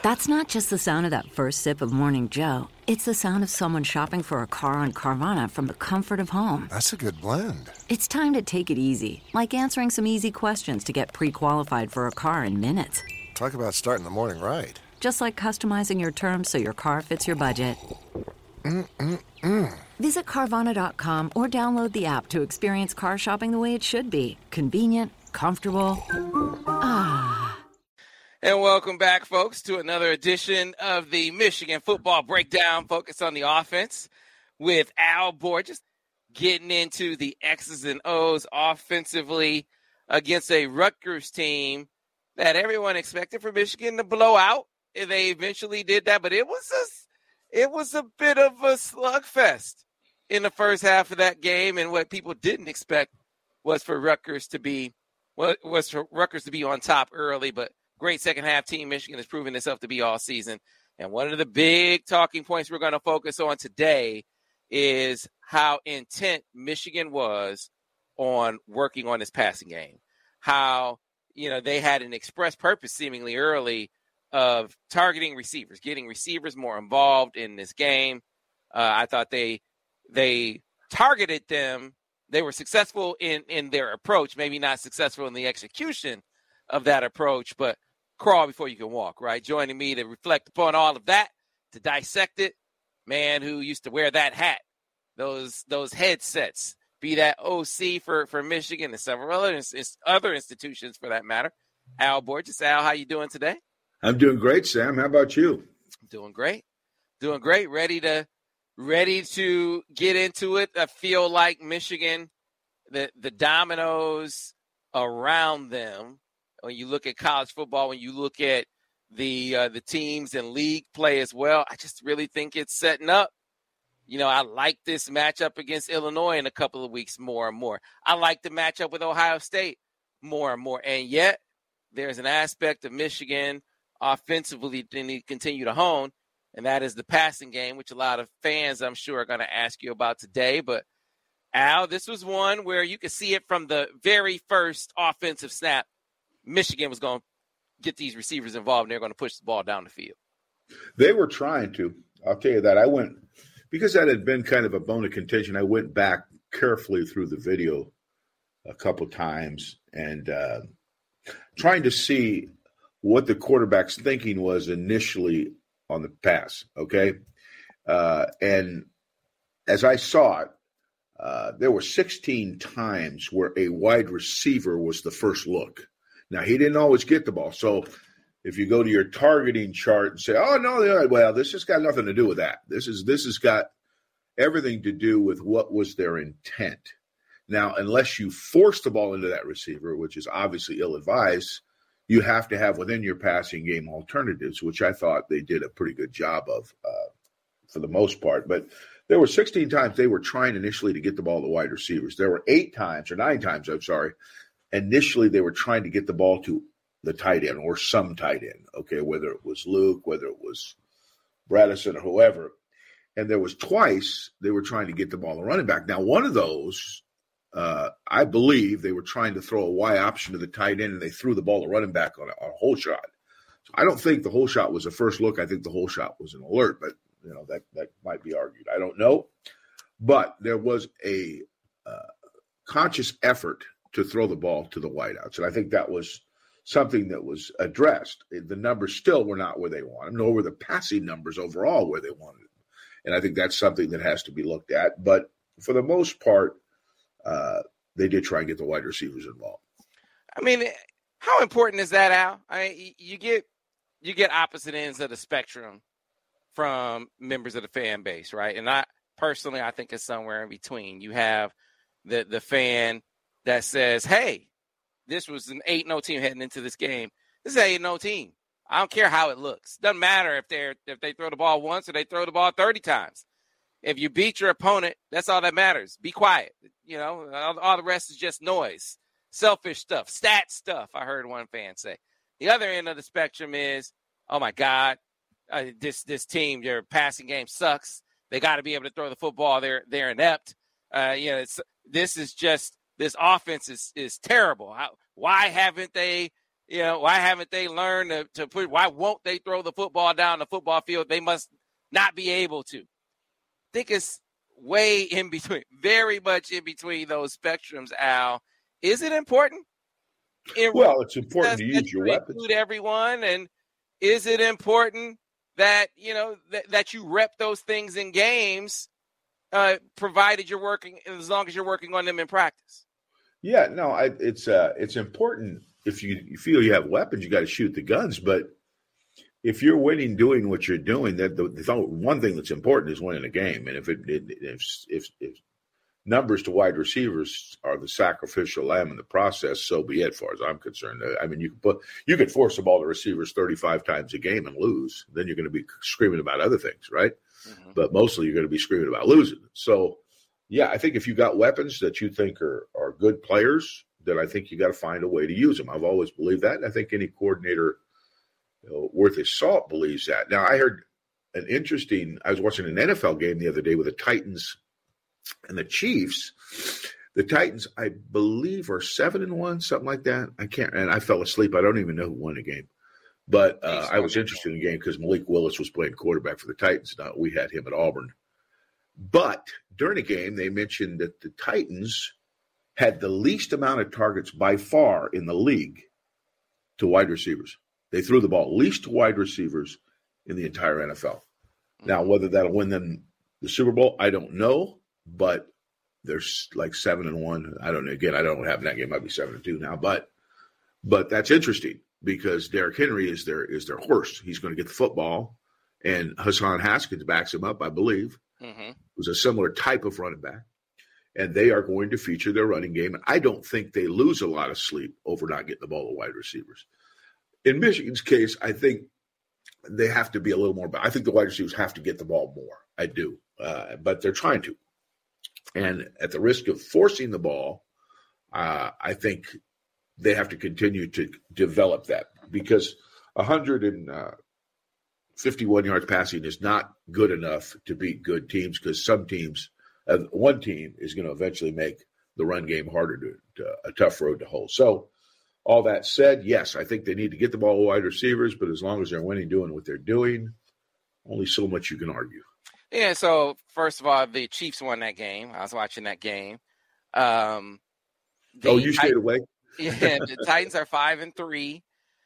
That's not just the sound of that first sip of Morning Joe. It's the sound of someone shopping for a car on Carvana from the comfort of home. That's a good blend. It's time to take it easy, like answering some easy questions to get pre-qualified for a car in minutes. Talk about starting the morning right. Just like customizing your terms so your car fits your budget. Visit Carvana.com or download the app to experience car shopping the way it should be. Convenient, comfortable. And welcome back, folks, to another edition of the Michigan Football Breakdown, focused on the offense with Al Borges, getting into the X's and O's offensively against a Rutgers team that everyone expected for Michigan to blow out. They eventually did that, but it was a bit of a slugfest in the first half of that game, and what people didn't expect was for Rutgers to be on top early, but great second half team Michigan has proven itself to be all season. And one of the big talking points we're going to focus on today is how intent Michigan was on working on this passing game. How, they had an express purpose seemingly early of targeting receivers, getting receivers more involved in this game. I thought they targeted them. They were successful in their approach, maybe not successful in the execution of that approach, but crawl before you can walk, right? Joining me to reflect upon all of that, to dissect it, man who used to wear that hat, those headsets, be that OC for Michigan and several other institutions for that matter. Al Borges. Al, how you doing today? I'm doing great, Sam. How about you? Doing great. Ready to get into it. I feel like Michigan, the dominoes around them, when you look at college football, when you look at the teams and league play as well, I just really think it's setting up. I like this matchup against Illinois in a couple of weeks more and more. I like the matchup with Ohio State more and more. And yet there's an aspect of Michigan offensively they need to continue to hone, and that is the passing game, which a lot of fans, I'm sure, are going to ask you about today. But, Al, this was one where you could see it from the very first offensive snap. Michigan was going to get these receivers involved, and they're going to push the ball down the field. They were trying to. I'll tell you that. Because that had been kind of a bone of contention, I went back carefully through the video a couple times and trying to see what the quarterback's thinking was initially on the pass, okay? And as I saw it, there were 16 times where a wide receiver was the first look. Now, he didn't always get the ball. So if you go to your targeting chart and say, oh, no, well, this has got nothing to do with that. This has got everything to do with what was their intent. Now, unless you force the ball into that receiver, which is obviously ill-advised, you have to have within your passing game alternatives, which I thought they did a pretty good job of for the most part. But there were 16 times they were trying initially to get the ball to wide receivers. There were 9 times, initially they were trying to get the ball to the tight end or some tight end, okay, whether it was Luke, whether it was Bradison or whoever. And there was twice they were trying to get the ball to running back. Now, one of those, I believe they were trying to throw a Y option to the tight end, and they threw the ball to running back on a hole shot. So I don't think the hole shot was a first look. I think the hole shot was an alert, but that might be argued. I don't know. But there was a conscious effort to throw the ball to the wideouts, and I think that was something that was addressed. The numbers still were not where they wanted, nor were the passing numbers overall where they wanted them. And I think that's something that has to be looked at. But for the most part, they did try and get the wide receivers involved. I mean, how important is that, Al? I mean, you get opposite ends of the spectrum from members of the fan base, right? And I think it's somewhere in between. You have the fan that says, hey, this was an 8-0 team heading into this game. This is an 8-0 team. I don't care how it looks. Doesn't matter if they throw the ball once or they throw the ball 30 times. If you beat your opponent, that's all that matters. Be quiet. All the rest is just noise, selfish stuff, stat stuff, I heard one fan say. The other end of the spectrum is, oh, my God, this team, their passing game sucks. They got to be able to throw the football. They're inept. This offense is terrible. Why haven't they Why haven't they learned to put? Why won't they throw the football down the football field? They must not be able to. I think it's way in between, very much in between those spectrums, Al. Is it important? It's important to use your weapons. Include everyone, and is it important that that you rep those things in games, provided you're working, as long as you're working on them in practice? Yeah, no, it's important. If you feel you have weapons, you got to shoot the guns. But if you're winning doing what you're doing, that the one thing that's important is winning a game. And if numbers to wide receivers are the sacrificial lamb in the process, so be it. As far as I'm concerned, I mean, you could force the ball to receivers 35 times a game and lose. Then you're going to be screaming about other things, right? Mm-hmm. But mostly you're going to be screaming about losing. So, yeah, I think if you got weapons that you think are good players, then I think you got to find a way to use them. I've always believed that, and I think any coordinator worth his salt believes that. Now, I heard I was watching an NFL game the other day with the Titans and the Chiefs. The Titans, I believe, are 7-1, something like that. And I fell asleep. I don't even know who won the game. But I was interested in the game because Malik Willis was playing quarterback for the Titans. Now, we had him at Auburn. But during the game, they mentioned that the Titans had the least amount of targets by far in the league to wide receivers. They threw the ball least to wide receivers in the entire NFL. Now, whether that'll win them the Super Bowl, I don't know. But they're like 7-1. I don't know. Again, I don't know what happened in that game. Might be 7-2 now. But that's interesting because Derrick Henry is their horse. He's going to get the football, and Hassan Haskins backs him up, I believe. Mm-hmm. Who's a similar type of running back, and they are going to feature their running game. And I don't think they lose a lot of sleep over not getting the ball to wide receivers. In Michigan's case, I think they have to be a little more. I think the wide receivers have to get the ball more. I do, but they're trying to. And at the risk of forcing the ball, I think they have to continue to develop that because 151 yards passing is not good enough to beat good teams because some teams, one team is going to eventually make the run game harder a tough road to hold. So all that said, yes, I think they need to get the ball to wide receivers, but as long as they're winning, doing what they're doing, only so much you can argue. Yeah, so first of all, the Chiefs won that game. I was watching that game. You stayed away? Yeah, the Titans are 5-3.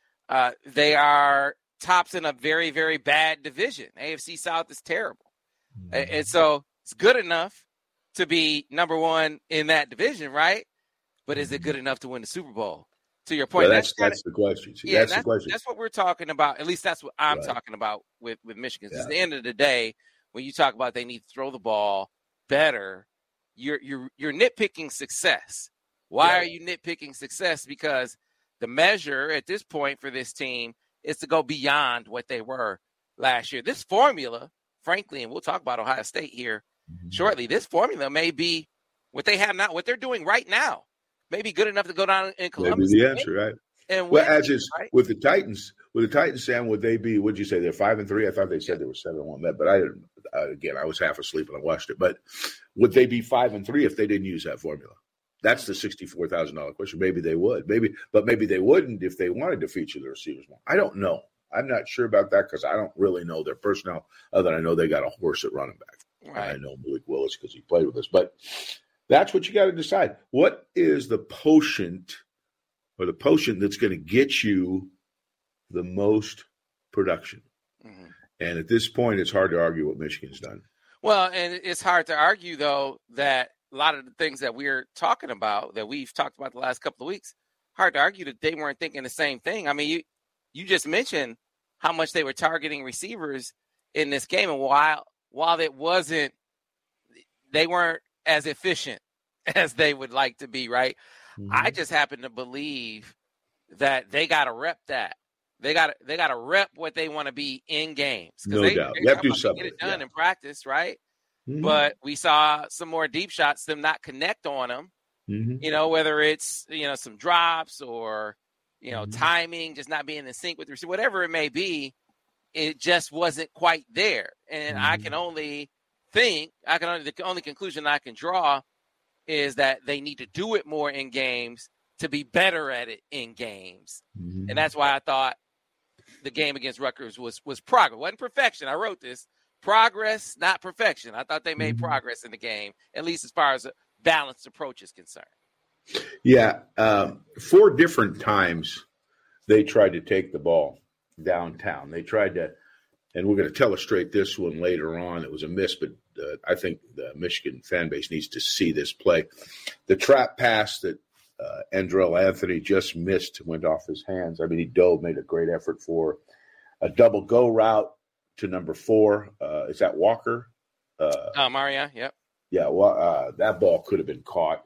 They are tops in a very, very bad division. AFC South is terrible. Mm-hmm. And so it's good enough to be number one in that division, right? But is it good enough to win the Super Bowl? To your point, well, that's the question. That's the question. That's what we're talking about. At least that's what I'm talking about with Michigan. Yeah. At the end of the day, when you talk about they need to throw the ball better, you're nitpicking success. Why are you nitpicking success? Because the measure at this point for this team is to go beyond what they were last year. This formula, frankly, and we'll talk about Ohio State here shortly, this formula may be what they have now, what they're doing right now, may be good enough to go down in Columbus. Maybe the answer, right? And win, as is right? with the Titans, Sam, would they be? Would you say they're 5-3? I thought they said they were 7-1. But I didn't. Again, I was half asleep when I watched it. But would they be 5-3 if they didn't use that formula? That's the $64,000 question. Maybe they would. Maybe they wouldn't if they wanted to feature the receivers more. I don't know. I'm not sure about that because I don't really know their personnel. Other than I know they got a horse at running back. Right. I know Malik Willis because he played with us. But that's what you got to decide. What is the potion that's going to get you the most production? Mm-hmm. And at this point, it's hard to argue what Michigan's done. Well, and it's hard to argue, though, that a lot of the things that we're talking about, that we've talked about the last couple of weeks, hard to argue that they weren't thinking the same thing. I mean, you just mentioned how much they were targeting receivers in this game. And while it wasn't, they weren't as efficient as they would like to be, right? Mm-hmm. I just happen to believe that they got to rep that. They got to rep what they want to be in games. No doubt. You have to do something. Get it done in practice, right? Mm-hmm. But we saw some more deep shots, them not connect on them, whether it's, some drops or, timing, just not being in sync with the receiver, whatever it may be, it just wasn't quite there. And I can only think, the only conclusion I can draw is that they need to do it more in games to be better at it in games. Mm-hmm. And that's why I thought the game against Rutgers was progress. It wasn't perfection. I wrote this. Progress, not perfection. I thought they made progress in the game, at least as far as a balanced approach is concerned. Yeah. 4 different times they tried to take the ball downtown. They tried to, and we're going to illustrate this one later on. It was a miss, but I think the Michigan fan base needs to see this play. The trap pass that Andrell Anthony just missed went off his hands. I mean, he dove, made a great effort for a double go route to number 4. Is that Walker? Maria, yep. Yeah, well, that ball could have been caught.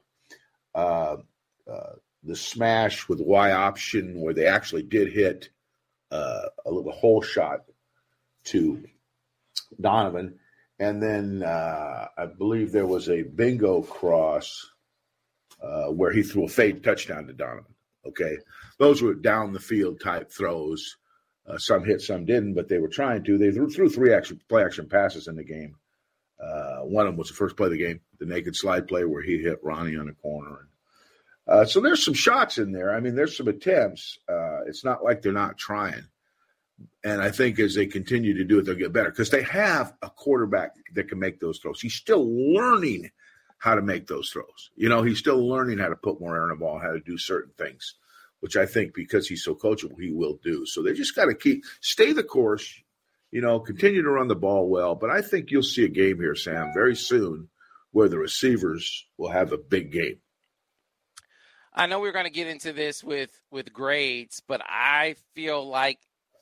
The smash with Y option where they actually did hit a little hole shot to Donovan. And then I believe there was a bingo cross where he threw a fade touchdown to Donovan. Okay. Those were down the field type throws. Some hit, some didn't, but they were trying to. They threw 3 play action passes in the game. One of them was the first play of the game, the naked slide play where he hit Ronnie on the corner. So there's some shots in there. I mean, there's some attempts. It's not like they're not trying. And I think as they continue to do it, they'll get better because they have a quarterback that can make those throws. He's still learning how to make those throws. You know, he's still learning how to put more air in the ball, how to do certain things, which I think because he's so coachable, he will do. So they just got to stay the course, you know, continue to run the ball well. But I think you'll see a game here, Sam, very soon where the receivers will have a big game. I know we're going to get into this with grades, but I feel like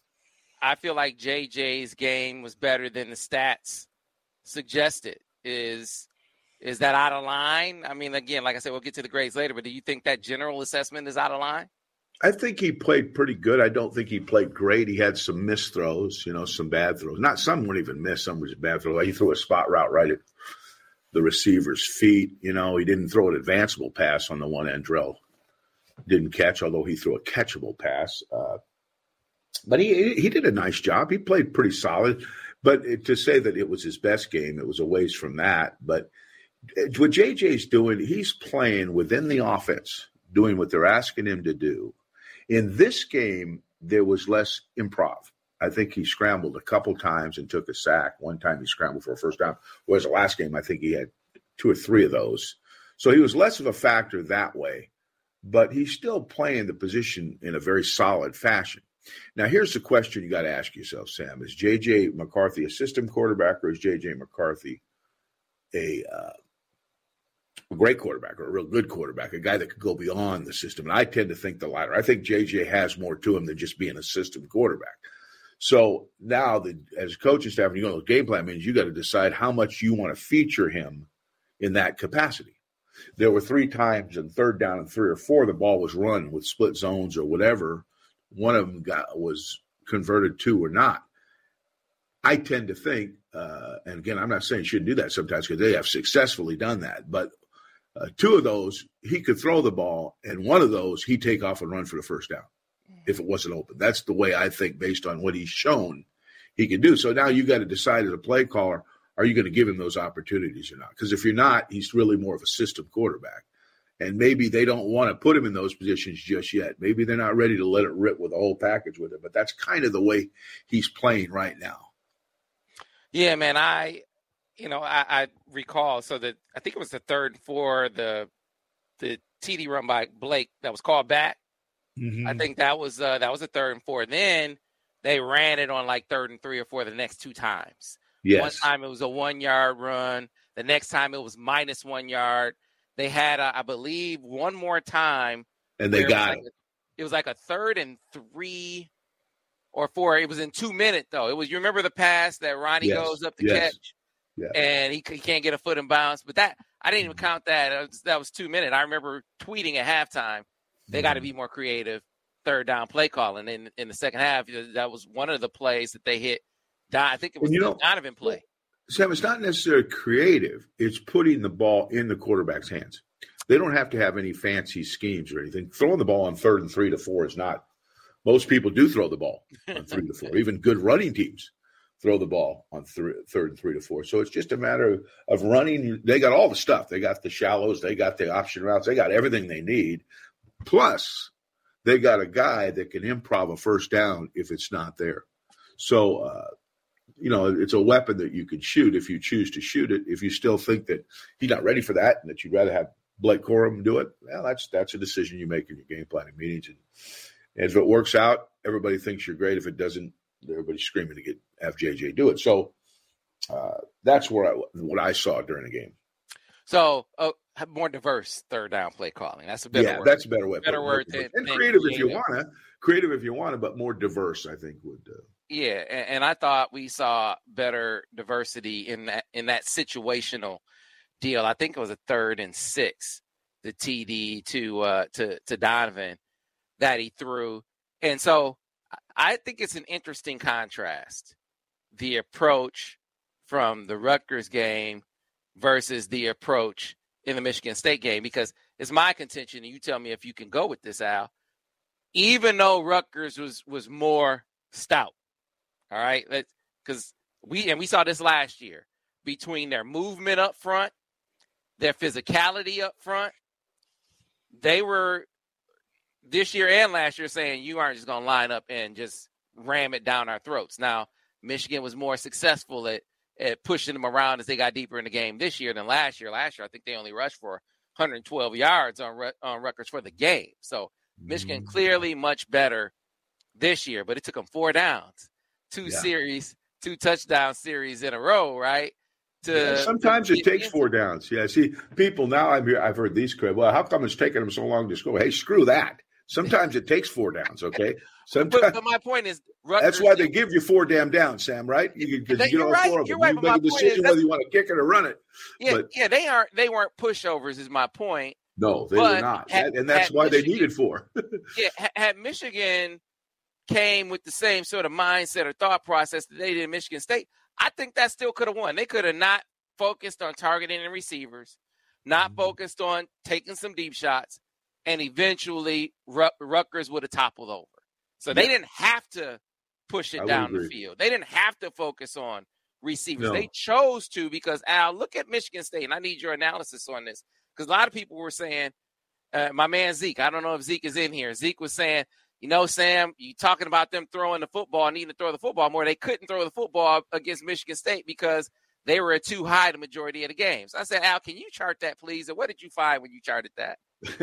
JJ's game was better than the stats suggested. Is that out of line? I mean, again, like I said, we'll get to the grades later, but do you think that general assessment is out of line? I think he played pretty good. I don't think he played great. He had some missed throws, you know, some bad throws. Not some weren't even missed. Some were just bad throws. Like he threw a spot route right at the receiver's feet. You know, he didn't throw an advanceable pass on the one Andrell didn't catch, although he threw a catchable pass. But he did a nice job. He played pretty solid. But to say that it was his best game, it was a ways from that. But what JJ's doing, he's playing within the offense, doing what they're asking him to do. In this game, there was less improv. I think he scrambled a couple times and took a sack. One time he scrambled for a first down. Whereas the last game, I think he had 2 or 3 of those. So he was less of a factor that way. But he's still playing the position in a very solid fashion. Now, here's the question you got to ask yourself, Sam. Is J.J. McCarthy a system quarterback or is J.J. McCarthy a great quarterback or a real good quarterback, a guy that could go beyond the system? And I tend to think the latter. I think J.J. has more to him than just being a system quarterback. So now as coaching staff, you know, the game plan means you got to decide how much you want to feature him in that capacity. There were 3 times in third down and 3 or 4, the ball was run with split zones or whatever. One of them was converted to or not. I tend to think, and again, I'm not saying you shouldn't do that sometimes because they have successfully done that, but 2 of those, he could throw the ball, and 1 of those, he'd take off and run for the first down if it wasn't open. That's the way I think based on what he's shown he can do. So now you got to decide as a play caller, are you going to give him those opportunities or not? Because if you're not, he's really more of a system quarterback. And maybe they don't want to put him in those positions just yet. Maybe they're not ready to let it rip with a whole package with him. But that's kind of the way he's playing right now. Yeah, man. I recall. So that I think it was the 3rd and 4, the TD run by Blake that was called back. Mm-hmm. I think that was a 3rd and 4. Then they ran it on like 3rd and 3 or 4 the next 2 times. Yes. One time it was a 1-yard run. The next time it was minus 1 yard. They had, I believe, one more time. And they got it. It was like a 3rd and 3 or 4. It was in 2 minutes, though. It was, you remember the pass that Ronnie goes up to catch? Yeah. And he can't get a foot in bounds. But that, I didn't even count that. That was 2 minutes. I remember tweeting at halftime, they got to be more creative third down play calling. And in the second half, that was one of the plays that they hit. I think it was the Donovan play. Sam, it's not necessarily creative. It's putting the ball in the quarterback's hands. They don't have to have any fancy schemes or anything. Throwing the ball on 3rd and 3 to 4 is not – most people do throw the ball on 3 to 4. Even good running teams throw the ball on 3rd and 3 to 4. So it's just a matter of running. They got all the stuff. They got the shallows. They got the option routes. They got everything they need. Plus, they got a guy that can improv a first down if it's not there. So, it's a weapon that you can shoot if you choose to shoot it. If you still think that he's not ready for that and that you'd rather have Blake Corum do it, well, that's a decision you make in your game planning meetings. And if it works out, everybody thinks you're great. If it doesn't, everybody's screaming to get FJJ do it. So that's what I saw during the game. So more diverse third down play calling. That's a better word. That's a better way. Better word and creative if you want to. Creative if you want to, but more diverse, I think would. Yeah, and I thought we saw better diversity in that situational deal. I think it was a 3rd and 6, the TD to Donovan that he threw. And so I think it's an interesting contrast, the approach from the Rutgers game versus the approach in the Michigan State game, because it's my contention, and you tell me if you can go with this, Al, even though Rutgers was more stout, all right, because we saw this last year, between their movement up front, their physicality up front, they were this year and last year saying you aren't just going to line up and just ram it down our throats. Now, Michigan was more successful at pushing them around as they got deeper in the game this year than last year. Last year, I think they only rushed for 112 yards on Rutgers for the game. So Michigan clearly much better this year, but it took them 4 downs, 2 touchdown series in a row, right? Sometimes it takes 4 downs. Yeah, see, people now I've heard these critics. Well, how come it's taking them so long to score? Hey, screw that. Sometimes it takes 4 downs, okay? Sometimes, but my point is, that's why they give you 4 damn downs, Sam. Right? Because you get all 4 of them. You're right, you make a decision whether you want to kick it or run it. They weren't pushovers. Is my point. No, they were not, and that's why they needed 4. Had Michigan came with the same sort of mindset or thought process that they did in Michigan State, I think that still could have won. They could have not focused on targeting the receivers, not focused on taking some deep shots, and eventually Rutgers would have toppled over. So they didn't have to push it down the field. They didn't have to focus on receivers. No. They chose to because, Al, look at Michigan State, and I need your analysis on this because a lot of people were saying, my man Zeke, I don't know if Zeke is in here. Zeke was saying, Sam, you talking about them throwing the football, needing to throw the football more. They couldn't throw the football against Michigan State because they were too high the majority of the games. I said, Al, can you chart that, please? And what did you find when you charted that?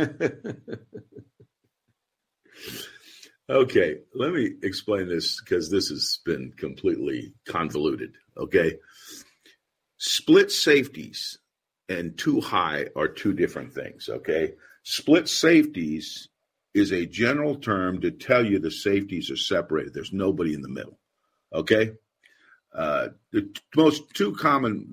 Okay, let me explain this because this has been completely convoluted, okay? Split safeties and too high are 2 different things, okay? Split safeties is a general term to tell you the safeties are separated. There's nobody in the middle, okay? The two common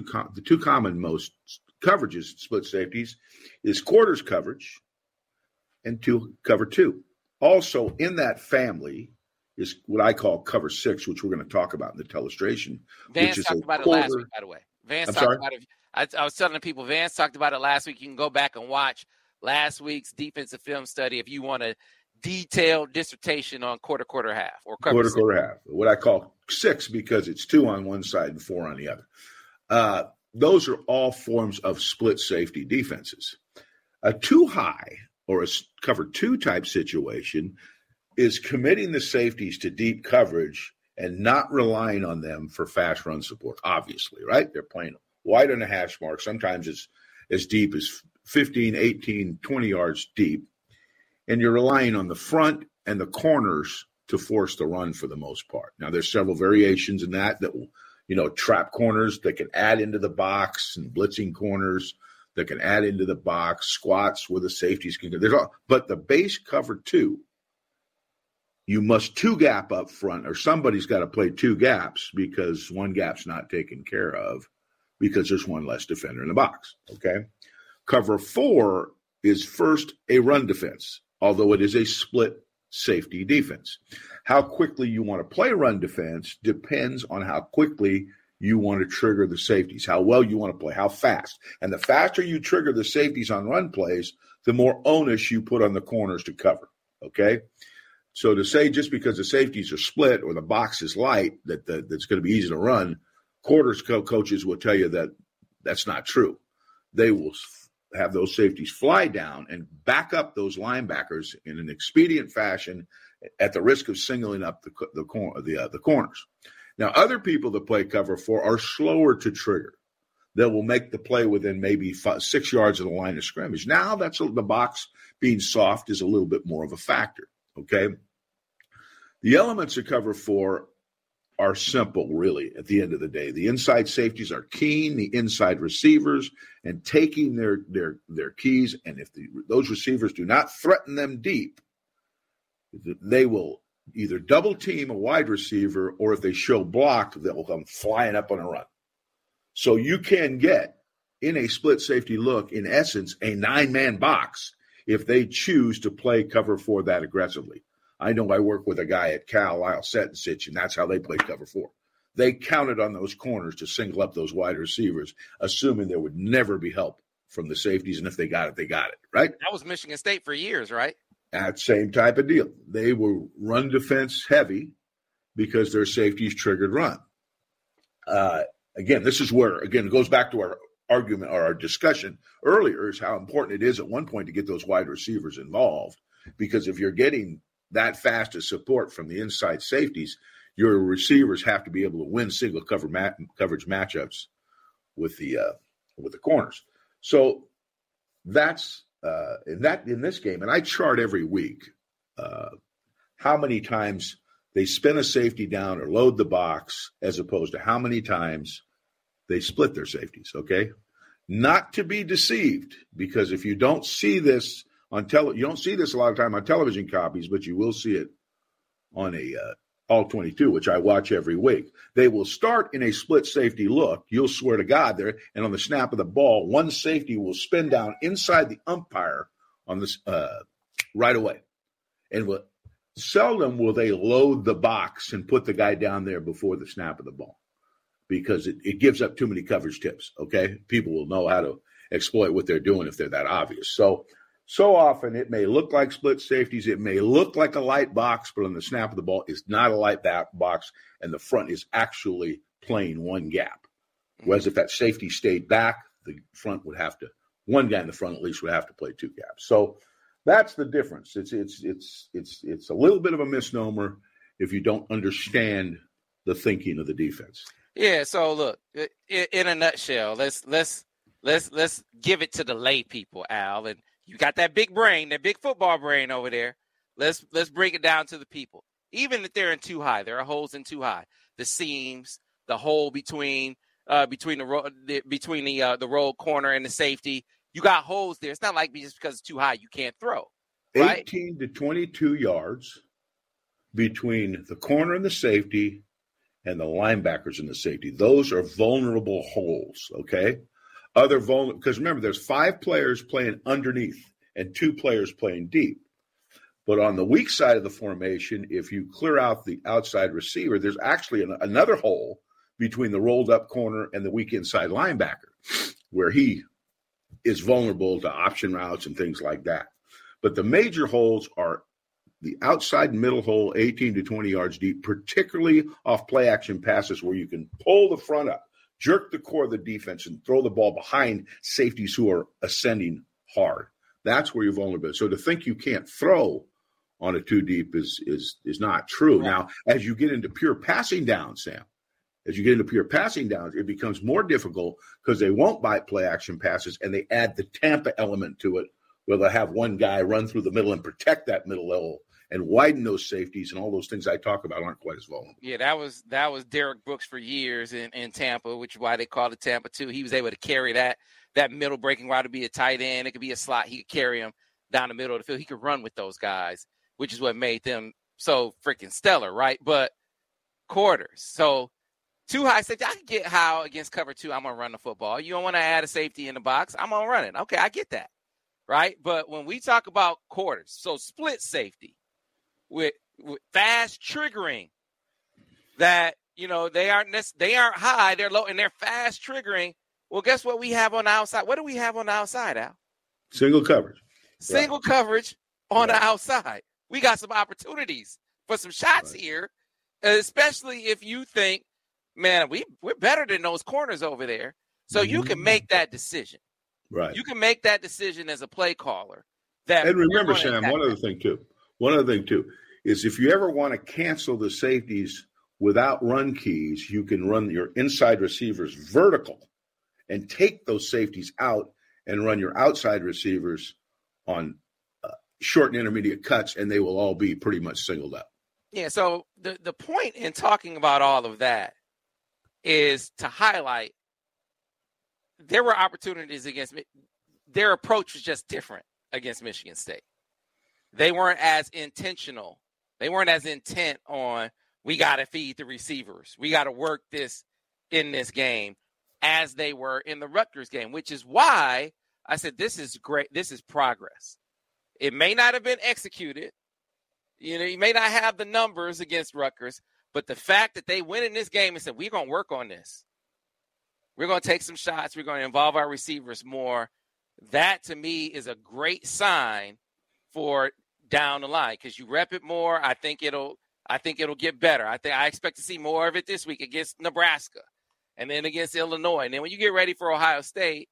coverages split safeties is quarters coverage and cover 2. Also in that family is what I call cover 6, which we're going to talk about in the telestration. Vance talked about it last week, by the way. Vance talked about it. I was telling people, Vance talked about it last week. You can go back and watch last week's defensive film study if you want a detailed dissertation on quarter, half, or cover quarter, half. What I call 6 because it's 2 on one side and 4 on the other. Those are all forms of split safety defenses. A too high or a cover 2 type situation is committing the safeties to deep coverage and not relying on them for fast run support, obviously, right? They're playing wide on a hash mark. Sometimes it's as deep as 15, 18, 20 yards deep. And you're relying on the front and the corners to force the run for the most part. Now, there's several variations in that will, trap corners that can add into the box and blitzing corners that can add into the box, squats where the safeties can go. But the base cover 2, you must 2 gap up front, or somebody's got to play 2 gaps because 1 gap's not taken care of because there's 1 less defender in the box, okay? Cover 4 is first a run defense, although it is a split safety defense. How quickly you want to play run defense depends on how quickly you want to trigger the safeties, how well you want to play, how fast. And the faster you trigger the safeties on run plays, the more onus you put on the corners to cover, okay? So to say just because the safeties are split or the box is light, that's going to be easy to run, quarters coaches will tell you that that's not true. They will have those safeties fly down and back up those linebackers in an expedient fashion at the risk of singling up the corners. Now, other people that play cover 4 are slower to trigger. They will make the play within maybe 6 yards of the line of scrimmage. Now, the box being soft is a little bit more of a factor, okay? The elements of cover 4 are simple, really, at the end of the day. The inside safeties are keying the inside receivers and taking their keys, and if those receivers do not threaten them deep, they will either double team a wide receiver, or if they show block, they'll come flying up on a run. So you can get, in a split safety look, in essence, a 9-man box if they choose to play cover 4 that aggressively. I know I work with a guy at Cal, Lyle Setensich, and that's how they played cover 4. They counted on those corners to single up those wide receivers, assuming there would never be help from the safeties, and if they got it, they got it, right? That was Michigan State for years, right? That same type of deal. They were run defense heavy because their safeties triggered run. Again, this is where, again, it goes back to our argument or our discussion earlier, is how important it is at one point to get those wide receivers involved, because if you're getting that fast of support from the inside safeties, your receivers have to be able to win single coverage matchups with the corners. So that's in this game, and I chart every week how many times they spin a safety down or load the box, as opposed to how many times they split their safeties. Okay, not to be deceived, because if you don't see this on you don't see this a lot of time on television copies, but you will see it on a All 22, which I watch every week. They will start in a split safety look. You'll swear to God there, and on the snap of the ball, one safety will spin down inside the umpire on this right away, and seldom will they load the box and put the guy down there before the snap of the ball, because it gives up too many coverage tips. Okay, people will know how to exploit what they're doing if they're that obvious. So often it may look like split safeties, it may look like a light box, but on the snap of the ball, it's not a light box, and the front is actually playing one gap. Whereas if that safety stayed back, the front would have to, one guy in the front at least would have to play 2 gaps. So that's the difference. It's a little bit of a misnomer if you don't understand the thinking of the defense. Yeah. So look, in a nutshell, let's give it to the lay people, Al, and you got that big brain, that big football brain over there. Let's break it down to the people. Even if they're in too high, there are holes in too high. The seams, the hole between the roll corner and the safety. You got holes there. It's not like just because it's too high you can't throw. Right? 18 to 22 yards between the corner and the safety and the linebackers and the safety. Those are vulnerable holes, okay? Because remember, there's 5 players playing underneath and 2 players playing deep. But on the weak side of the formation, if you clear out the outside receiver, there's actually another hole between the rolled up corner and the weak inside linebacker, where he is vulnerable to option routes and things like that. But the major holes are the outside middle hole, 18 to 20 yards deep, particularly off play action passes where you can pull the front up, jerk the core of the defense, and throw the ball behind safeties who are ascending hard. That's where you're vulnerable. So to think you can't throw on a 2 deep is not true. Right. Now, as you get into pure passing downs, Sam, it becomes more difficult because they won't buy play action passes, and they add the Tampa element to it, where they'll have one guy run through the middle and protect that middle level and widen those safeties, and all those things I talk about aren't quite as vulnerable. Yeah, that was Derek Brooks for years in Tampa, which is why they called it Tampa 2. He was able to carry that middle breaking route to be a tight end. It could be a slot. He could carry him down the middle of the field. He could run with those guys, which is what made them so freaking stellar, right? But quarters. So 2 high safety. I can get how against cover 2 I'm going to run the football. You don't want to add a safety in the box. I'm going to run it. Okay, I get that, right? But when we talk about quarters, so split safety, with fast triggering, that they aren't high, they're low, and they're fast triggering. Well, guess what we have on the outside? What do we have on the outside, Al? Single coverage. Single coverage on the outside. We got some opportunities for some shots here, especially if you think, man, we're better than those corners over there. So you can make that decision. Right. You can make that decision as a play caller. And remember, Sam, one other thing too is if you ever want to cancel the safeties without run keys, you can run your inside receivers vertical and take those safeties out and run your outside receivers on short and intermediate cuts, and they will all be pretty much singled up. Yeah, so the point in talking about all of that is to highlight there were opportunities against their approach was just different against Michigan State. They weren't as intentional. They weren't as intent on we got to feed the receivers. We got to work this in this game as they were in the Rutgers game, which is why I said this is great. This is progress. It may not have been executed. You may not have the numbers against Rutgers, but the fact that they went in this game and said, we're going to work on this. We're going to take some shots. We're going to involve our receivers more. That, to me, is a great sign for down the line because you rep it more. I think it'll get better. I expect to see more of it this week against Nebraska and then against Illinois. And then when you get ready for Ohio State,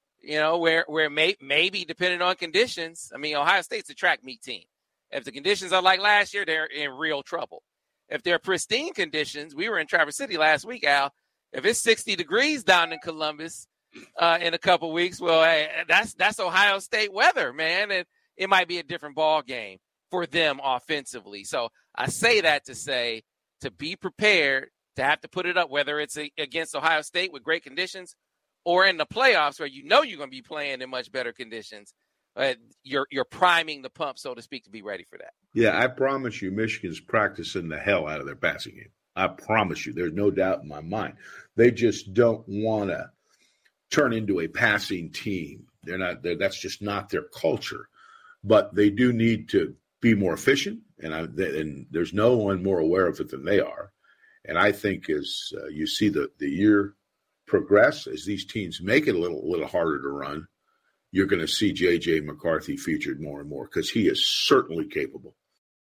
where maybe depending on conditions, Ohio State's a track meet team. If the conditions are like last year, they're in real trouble. If they're pristine conditions, we were in Traverse City last week, Al. If it's 60 degrees down in Columbus in a couple weeks, well, hey, that's Ohio State weather, man. And it might be a different ball game for them offensively. So I say that to say to be prepared to have to put it up, whether it's against Ohio State with great conditions or in the playoffs where you're going to be playing in much better conditions. You're priming the pump, so to speak, to be ready for that. Yeah, I promise you Michigan's practicing the hell out of their passing game. I promise you. There's no doubt in my mind. They just don't want to turn into a passing team. That's just not their culture. But they do need to be more efficient, and there's no one more aware of it than they are. And I think as you see the year progress, as these teams make it a little harder to run, you're going to see J.J. McCarthy featured more and more because he is certainly capable.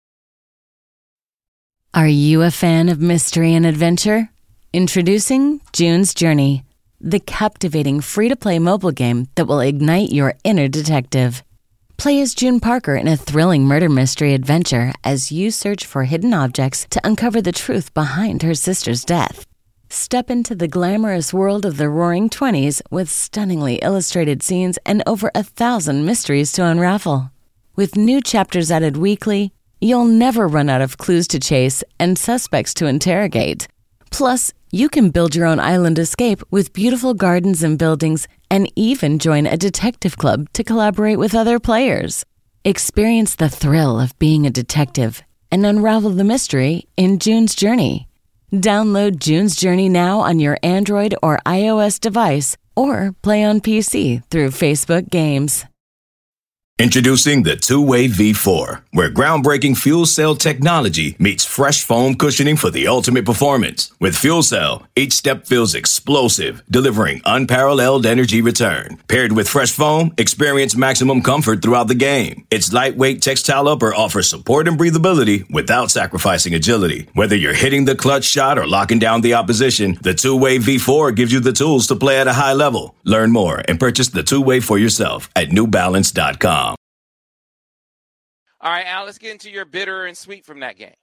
Are you a fan of mystery and adventure? Introducing June's Journey, the captivating free-to-play mobile game that will ignite your inner detective. Play as June Parker in a thrilling murder mystery adventure as you search for hidden objects to uncover the truth behind her sister's death. Step into the glamorous world of the Roaring '20s with stunningly illustrated scenes and over 1,000 mysteries to unravel. With new chapters added weekly, you'll never run out of clues to chase and suspects to interrogate. Plus, you can build your own island escape with beautiful gardens and buildings and even join a detective club to collaborate with other players. Experience the thrill of being a detective and unravel the mystery in June's Journey. Download June's Journey now on your Android or iOS device or play on PC through Facebook Games. Introducing the Two-Way V4, where groundbreaking fuel cell technology meets fresh foam cushioning for the ultimate performance. With Fuel Cell, each step feels explosive, delivering unparalleled energy return. Paired with fresh foam, experience maximum comfort throughout the game. Its lightweight textile upper offers support and breathability without sacrificing agility. Whether you're hitting the clutch shot or locking down the opposition, the Two-Way V4 gives you the tools to play at a high level. Learn more and purchase the Two-Way for yourself at newbalance.com. All right, Al, let's get into your bitter and sweet from that game.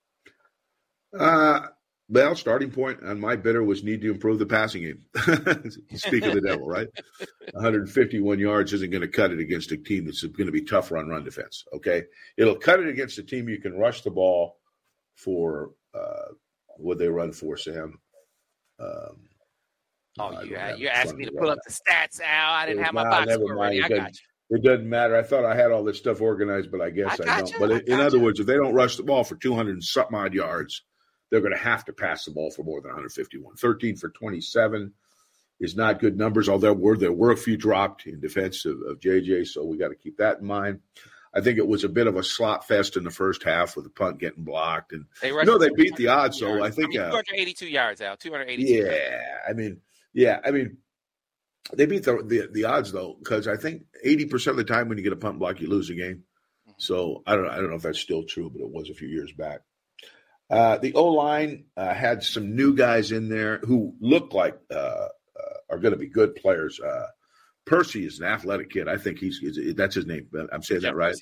Well, starting point on my bitter was need to improve the passing game. Speak of the devil, right? 151 yards isn't going to cut it against a team that's going to be tough run defense, okay? It'll cut it against a team you can rush the ball for what they run for, Sam. You're asking me to pull up the stats, Al. I didn't have my box score ready. I got you. It doesn't matter. I thought I had all this stuff organized, but I guess I don't. But in other words, if they don't rush the ball for 200 and something odd yards, they're going to have to pass the ball for more than 151. 13 for 27 is not good numbers, although there were a few dropped in defense of JJ, so we got to keep that in mind. I think it was a bit of a slot fest in the first half with the punt getting blocked. And they beat the odds, so I think 282 yards, Al. 282 yards. They beat the odds, though, because I think 80% of the time when you get a punt block, you lose the game. So I don't know if that's still true, but it was a few years back. The O-line had some new guys in there who look like are going to be good players. Percy is an athletic kid. I think that's his name. I'm saying that right.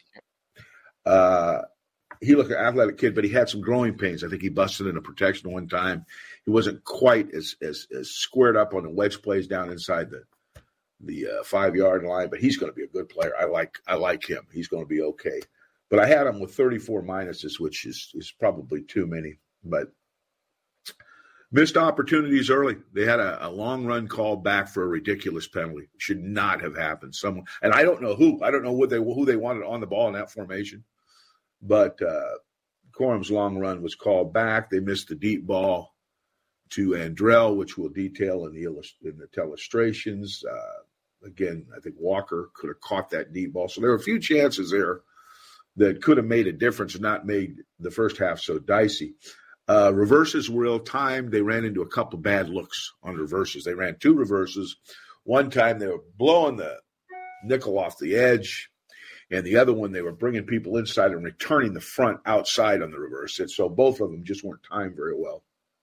He looked an athletic kid, but he had some growing pains. I think he busted into protection one time. He wasn't quite as squared up on the wedge plays down inside the 5-yard line, but he's going to be a good player. I like him. He's going to be okay. But I had him with 34 minuses, which is probably too many. But missed opportunities early. They had a long run called back for a ridiculous penalty. Should not have happened. And I don't know who. I don't know who they wanted on the ball in that formation. But Corum's long run was called back. They missed the deep ball to Andrell, which we'll detail in the illustrations. Again, I think Walker could have caught that deep ball. So there were a few chances there that could have made a difference and not made the first half so dicey. Reverses were ill-timed. They ran into a couple bad looks on reverses. They ran 2 reverses. One time they were blowing the nickel off the edge, and the other one they were bringing people inside and returning the front outside on the reverse. And so both of them just weren't timed very well.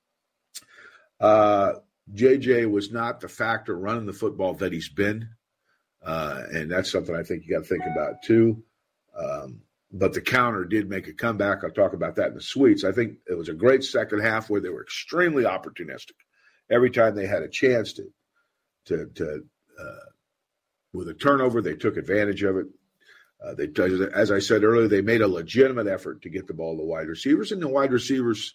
JJ was not the factor running the football that he's been, and that's something I think you got to think about too. But the counter did make a comeback. I'll talk about that in the suites. I think it was a great second half where they were extremely opportunistic. Every time they had a chance to with a turnover, they took advantage of it. As I said earlier, they made a legitimate effort to get the ball to wide receivers, and the wide receivers,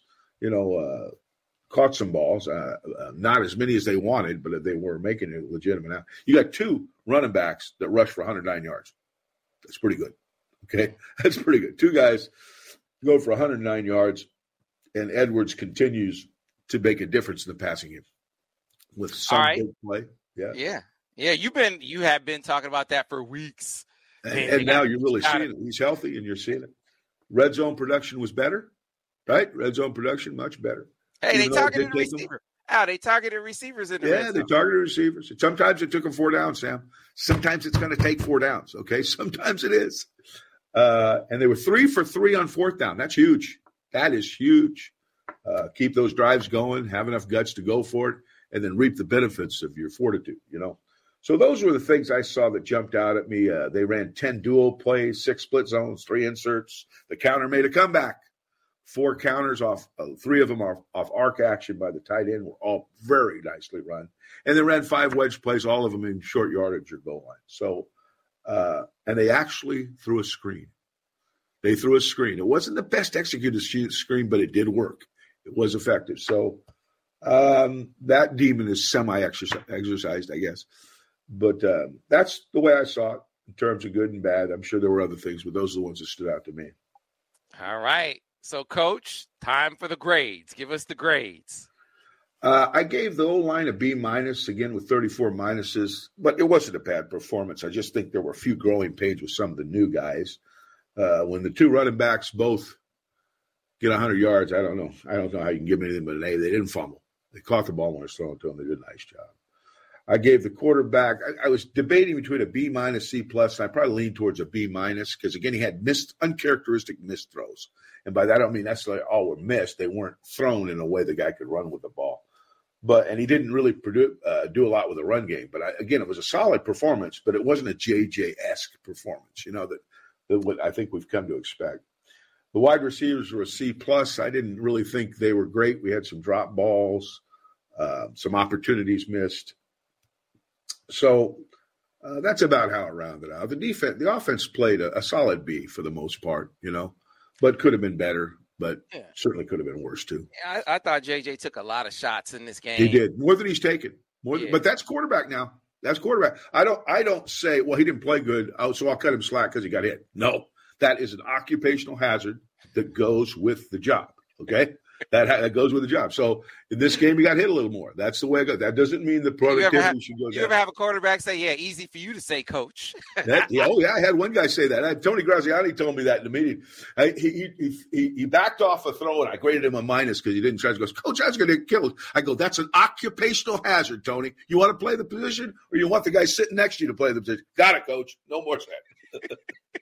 caught some balls. Not as many as they wanted, but they were making it legitimate. You got 2 running backs that rushed for 109 yards. That's pretty good. Okay, that's pretty good. 2 guys go for 109 yards, and Edwards continues to make a difference in the passing game with some big play. Yeah. You have been talking about that for weeks, and now you're really seeing it. He's healthy, and you're seeing it. Red zone production was better, right? Red zone production much better. Hey, they targeted the receiver. They targeted receivers in the red zone. They targeted receivers. Sometimes it took them 4 downs, Sam. Sometimes it's going to take 4 downs. Okay, sometimes it is. And they were 3 for 3 on 4th down. That's huge. That is huge. Keep those drives going, have enough guts to go for it, and then reap the benefits of your fortitude, So those were the things I saw that jumped out at me. They ran 10 dual plays, 6 split zones, 3 inserts. The counter made a comeback. 4 counters off, 3 of them off arc action by the tight end were all very nicely run. And they ran 5 wedge plays, all of them in short yardage or goal line. So, and they actually threw a screen. They threw a screen. It wasn't the best executed screen, but it did work. It was effective. So that demon is semi-exercised, I guess. But that's the way I saw it in terms of good and bad. I'm sure there were other things, but those are the ones that stood out to me. All right. So, Coach, time for the grades. Give us the grades. I gave the O-line a B-, again with 34 minuses, but it wasn't a bad performance. I just think there were a few growing pains with some of the new guys. When the 2 running backs both get 100 yards, I don't know how you can give them anything but an A. They didn't fumble. They caught the ball when it was thrown to them. They did a nice job. I gave the quarterback – I was debating between a B-, C+, and I probably leaned towards a B- because, again, he had uncharacteristic missed throws. And by that, I don't mean necessarily all were missed. They weren't thrown in a way the guy could run with the ball. And he didn't really do a lot with the run game. But, again, it was a solid performance, but it wasn't a JJ-esque performance, that what I think we've come to expect. The wide receivers were a C+. I didn't really think they were great. We had some drop balls, some opportunities missed. So that's about how it rounded out. The offense played a solid B for the most part, but could have been better, but certainly could have been worse too. Yeah, I thought JJ took a lot of shots in this game. He did more than he's taken. But that's quarterback now. That's quarterback. I don't say, well, he didn't play good, so I'll cut him slack because he got hit. No, that is an occupational hazard that goes with the job. Okay. That goes with the job. So in this game, he got hit a little more. That's the way it goes. That doesn't mean the productivity should go down. You ever have a quarterback say, easy for you to say, Coach? I had one guy say that. Tony Graziani told me that in the meeting. He backed off a throw, and I graded him a minus because he didn't try to go, Coach, I was going to get killed. I go, that's an occupational hazard, Tony. You want to play the position, or you want the guy sitting next to you to play the position? Got it, Coach. No more said.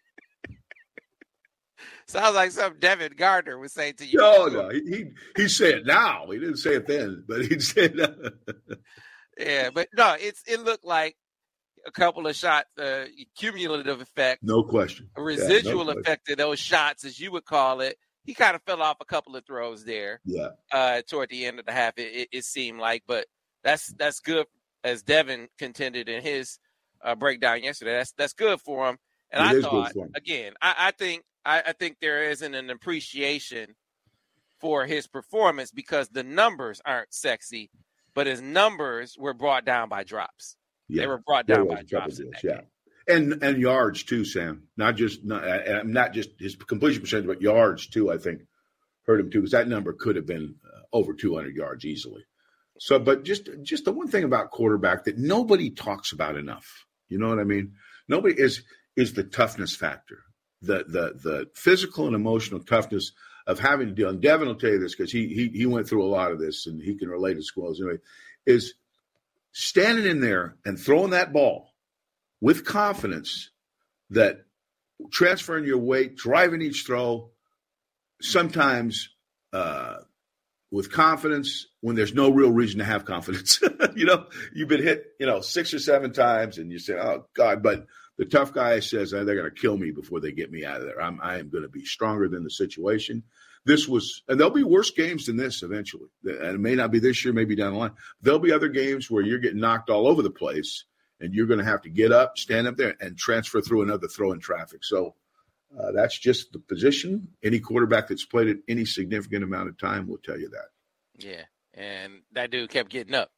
Sounds like something Devin Gardner would say to you. No, he'd say it now. He didn't say it then, but he'd say it now. Yeah, but no, it looked like a couple of shots, cumulative effect. No question. A residual effect of those shots, as you would call it. He kind of fell off a couple of throws there. Yeah. Toward the end of the half, it seemed like, but that's good, as Devin contended in his breakdown yesterday. That's good for him. And I thought, again, I think there isn't an appreciation for his performance because the numbers aren't sexy, but his numbers were brought down by drops. Yeah. They were brought down by drops. Yeah. And yards too, Sam. Not just his completion percentage, but yards too. I think hurt him too, because that number could have been over 200 yards easily. So, but just the one thing about quarterback that nobody talks about enough. You know what I mean? Nobody is the toughness factor, the physical and emotional toughness of having to deal. And Devin will tell you this because he went through a lot of this and he can relate to schools anyway. Is standing in there and throwing that ball with confidence, that transferring your weight, driving each throw, sometimes with confidence when there's no real reason to have confidence. You've been hit, 6 or 7 times and you say, oh, God. But the tough guy says, they're going to kill me before they get me out of there. I am going to be stronger than the situation. And there'll be worse games than this eventually. And it may not be this year, maybe down the line. There'll be other games where you're getting knocked all over the place and you're going to have to get up, stand up there, and transfer through another throw in traffic. So that's just the position. Any quarterback that's played it any significant amount of time will tell you that. Yeah, and that dude kept getting up,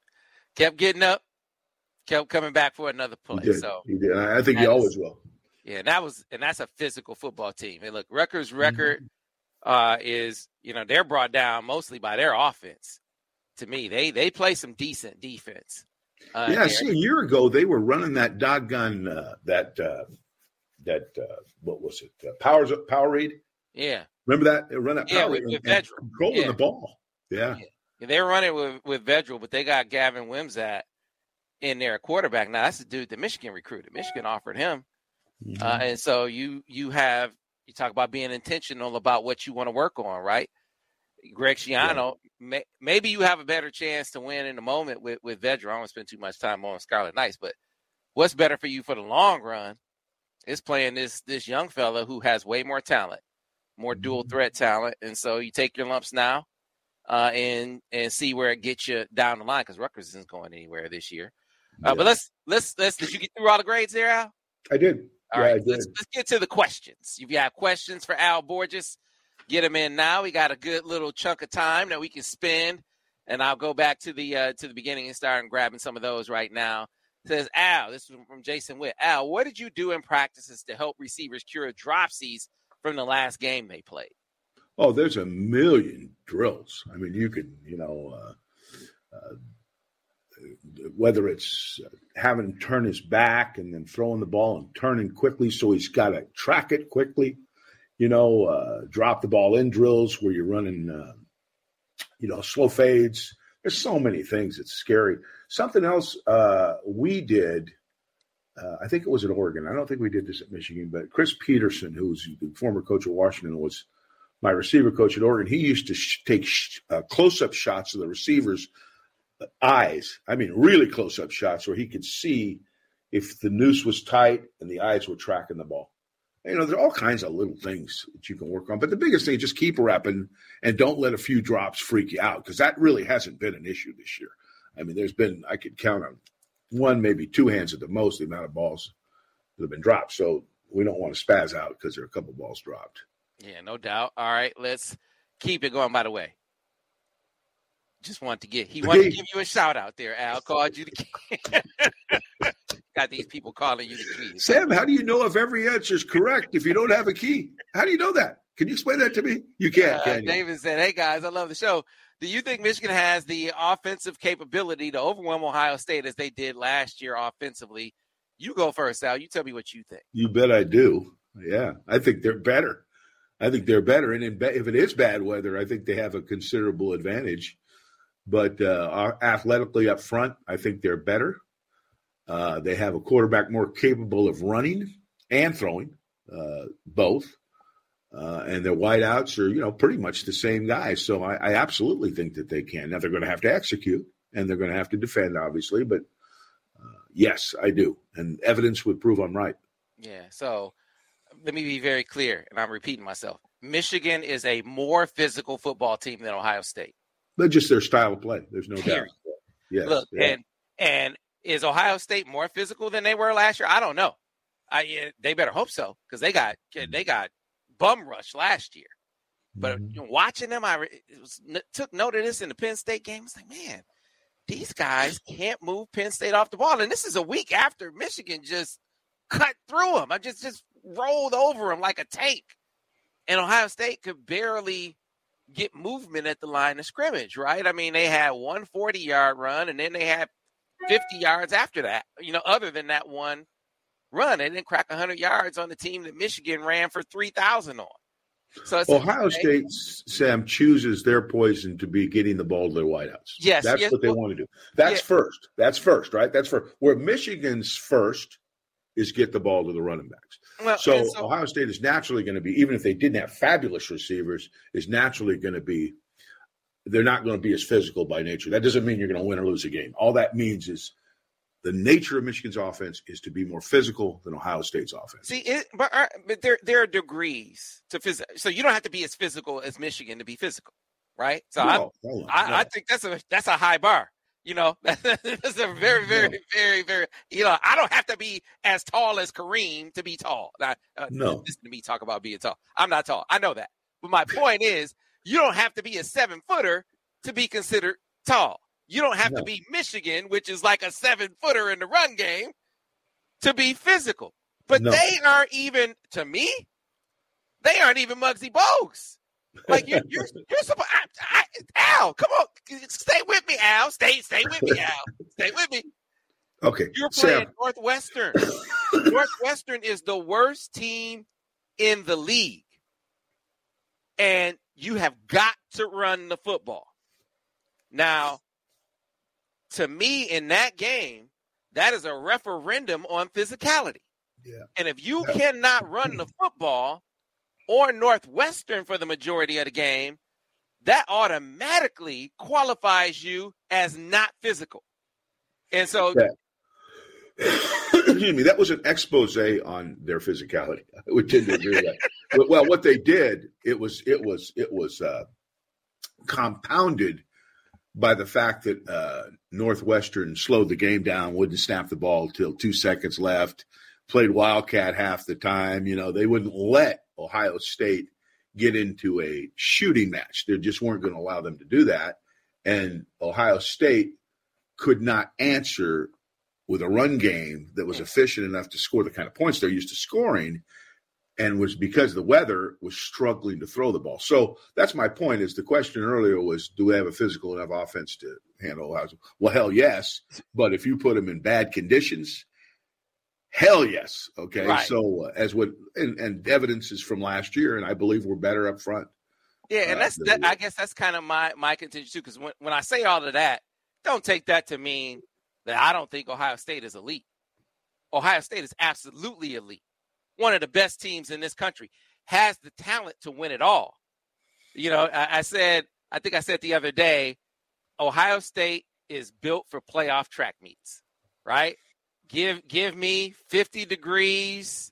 kept coming back for another play. He did. I think he always will. Yeah, and that's a physical football team. And look, Rutgers' record is, they're brought down mostly by their offense. To me, they play some decent defense. See, a year ago they were running that doggone what was it? Powerade. Yeah, remember that? They run that Powerade with Vedral, controlling the ball. Yeah, they were running with Vedral, but they got Gavin Wimsatt in their quarterback. Now that's the dude that Michigan recruited. Michigan offered him, and so you talk about being intentional about what you want to work on, right? Greg Schiano, maybe you have a better chance to win in the moment with Vedral. I don't want to spend too much time on Scarlet Knights, but what's better for you for the long run is playing this young fella who has way more talent, more dual threat talent. And so you take your lumps now and see where it gets you down the line, because Rutgers isn't going anywhere this year. But let's did you get through all the grades there, Al? I did. All right, let's get to the questions. If you have questions for Al Borges, get them in now. We got a good little chunk of time that we can spend, and I'll go back to the beginning and start grabbing some of those right now. It says, Al, this is from Jason Witt. Al, what did you do in practices to help receivers cure dropsies from the last game they played? Oh, there's a million drills. I mean, you could, whether it's having him turn his back and then throwing the ball and turning quickly so he's got to track it quickly. Drop the ball in drills where you're running, slow fades. There's so many things. It's scary. Something else we did, I think it was at Oregon. I don't think we did this at Michigan, but Chris Peterson, who's the former coach of Washington, was my receiver coach at Oregon. He used to take close-up shots of the receivers' eyes. I mean, really close-up shots where he could see if the noose was tight and the eyes were tracking the ball. There are all kinds of little things that you can work on. But the biggest thing is just keep repping and don't let a few drops freak you out, because that really hasn't been an issue this year. I mean, I could count on one, maybe 2 hands at the most, the amount of balls that have been dropped. So we don't want to spaz out because there are a couple balls dropped. Yeah, no doubt. All right, let's keep it going, by the way. Just wanted to give you a shout out there, Al. Called you the key. Got these people calling you the key. Sam, how do you know if every answer is correct if you don't have a key? How do you know that? Can you explain that to me? You can't, can you? David said, hey, guys, I love the show. Do you think Michigan has the offensive capability to overwhelm Ohio State as they did last year offensively? You go first, Al. You tell me what you think. You bet I do. Yeah, I think they're better. And if it is bad weather, I think they have a considerable advantage. But athletically up front, I think they're better. They have a quarterback more capable of running and throwing, both. And their wideouts are, pretty much the same guys. So I absolutely think that they can. Now, they're going to have to execute, and they're going to have to defend, obviously. But, Yes, I do. And evidence would prove I'm right. Yeah. So let me be very clear, and I'm repeating myself. Michigan is a more physical football team than Ohio State. But just their style of play. There's no Period. doubt. Yes. Look, Yeah. and is Ohio State more physical than they were last year? I don't know. They better hope so, because they got bum rush last year. But watching them, took note of this in the Penn State game. It's like, man, these guys can't move Penn State off the ball. And this is a week after Michigan just cut through them. I just rolled over them like a tank. And Ohio State could barely get movement at the line of scrimmage, right? I mean, they had one 40-yard run, and then they had 50 yards after that, other than that one run. They didn't crack 100 yards on the team that Michigan ran for 3,000 on. So Ohio State, Sam, chooses their poison to be getting the ball to their wideouts. Yes. That's what they want to do. That's first. That's first, right? That's first. Where Michigan's first is get the ball to the running backs. Well, so Ohio State is naturally going to be, even if they didn't have fabulous receivers, is naturally going to be, they're not going to be as physical by nature. That doesn't mean you're going to win or lose a game. All that means is the nature of Michigan's offense is to be more physical than Ohio State's offense. See, but there are degrees to physical. So you don't have to be as physical as Michigan to be physical, right? So I think that's a high bar. That's a very, very, very, very. I don't have to be as tall as Kareem to be tall. No, listen to me talk about being tall. I'm not tall. I know that. But my point is, you don't have to be a 7-footer to be considered tall. You don't have to be Michigan, which is like a 7-footer in the run game, to be physical. But they aren't even, to me, they aren't even Muggsy Bogues. Like you're supposed. Al, come on, stay with me, Al. Stay with me, Al. Stay with me. Okay, you're playing Sam. Northwestern. Northwestern is the worst team in the league, and you have got to run the football. Now, to me, in that game, that is a referendum on physicality. Yeah. And if you cannot run the football, or Northwestern for the majority of the game, that automatically qualifies you as not physical. And so, excuse me, that was an expose on their physicality. I would tend to agree with that. Well, what they did, it was compounded by the fact that Northwestern slowed the game down, wouldn't snap the ball till 2 seconds left, played Wildcat half the time. They wouldn't let Ohio State get into a shooting match. They just weren't going to allow them to do that. And Ohio State could not answer with a run game that was efficient enough to score the kind of points they're used to scoring, and was because the weather was struggling to throw the ball. So that's my point. Is the question earlier was, do we have a physical enough offense to handle Ohio State? Well, hell yes. But if you put them in bad conditions, hell yes. Okay. Right. So and evidence is from last year, and I believe we're better up front. Yeah. And I guess that's kind of my contention too. Cause when I say all of that, don't take that to mean that I don't think Ohio State is elite. Ohio State is absolutely elite. One of the best teams in this country, has the talent to win it all. I think I said the other day, Ohio State is built for playoff track meets, right? Give me 50 degrees,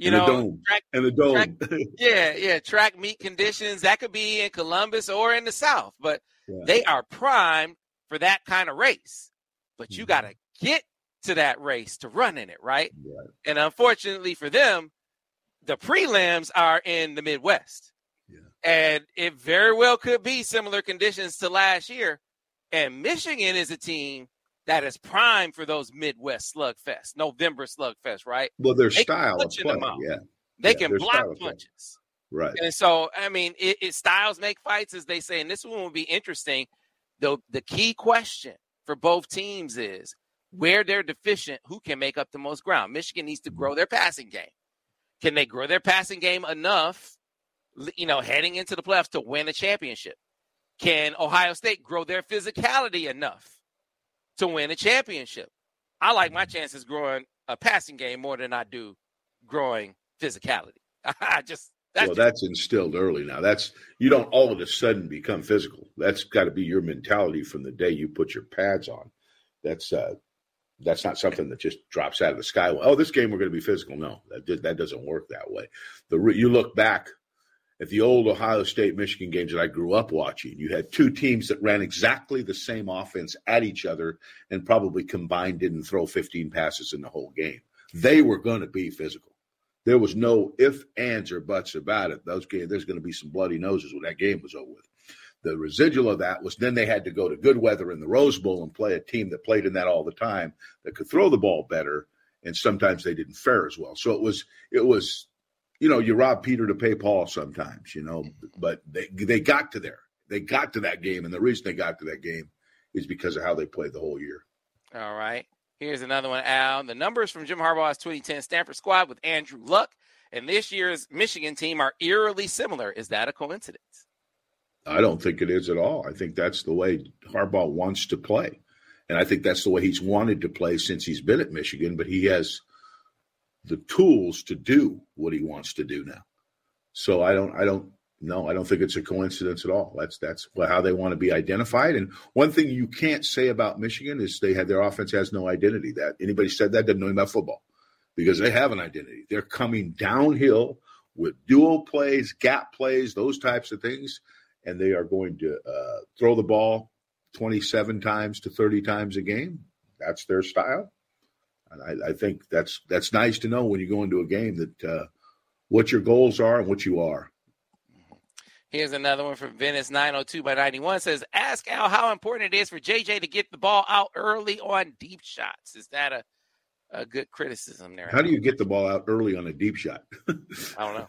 the dome. track meet conditions. That could be in Columbus or in the South, but they are primed for that kind of race. But you got to get to that race to run in it, right? And unfortunately for them, the prelims are in the Midwest. And it very well could be similar conditions to last year. And Michigan is a team that is primed for those Midwest slugfest, November slugfest, right? Well, their style of play, They can block punches. Right. And so, I mean, it styles make fights, as they say. And this one will be interesting. The key question for both teams is where they're deficient, who can make up the most ground. Michigan needs to grow their passing game. Can they grow their passing game enough, heading into the playoffs to win a championship? Can Ohio State grow their physicality enough to win a championship? I like my chances growing a passing game more than I do growing physicality. That's instilled early now. You don't all of a sudden become physical. That's got to be your mentality from the day you put your pads on. That's That's not something that just drops out of the sky. Oh, this game we're going to be physical. No, that doesn't work that way. You look back at the old Ohio State-Michigan games that I grew up watching. You had two teams that ran exactly the same offense at each other and probably combined didn't throw 15 passes in the whole game. They were going to be physical. There was no ifs, ands, or buts about it. Those games, there's going to be some bloody noses when that game was over with. The residual of that was then they had to go to good weather in the Rose Bowl and play a team that played in that all the time that could throw the ball better, and sometimes they didn't fare as well. So it was you rob Peter to pay Paul sometimes, but they got to there. They got to that game, and the reason they got to that game is because of how they played the whole year. All right. Here's another one, Al. The numbers from Jim Harbaugh's 2010 Stanford squad with Andrew Luck and this year's Michigan team are eerily similar. Is that a coincidence? I don't think it is at all. I think that's the way Harbaugh wants to play. And I think that's the way he's wanted to play since he's been at Michigan, but he has the tools to do what he wants to do now. So I don't think it's a coincidence at all. That's how they want to be identified. And one thing you can't say about Michigan is their offense has no identity. That anybody said that doesn't know about football, because they have an identity. They're coming downhill with dual plays, gap plays, those types of things. And they are going to throw the ball 27 times to 30 times a game. That's their style. And I think that's nice to know when you go into a game that what your goals are and what you are. Here's another one from Venice 902/91 says, ask Al how important it is for JJ to get the ball out early on deep shots. Is that a good criticism there? How do you get the ball out early on a deep shot? I don't know.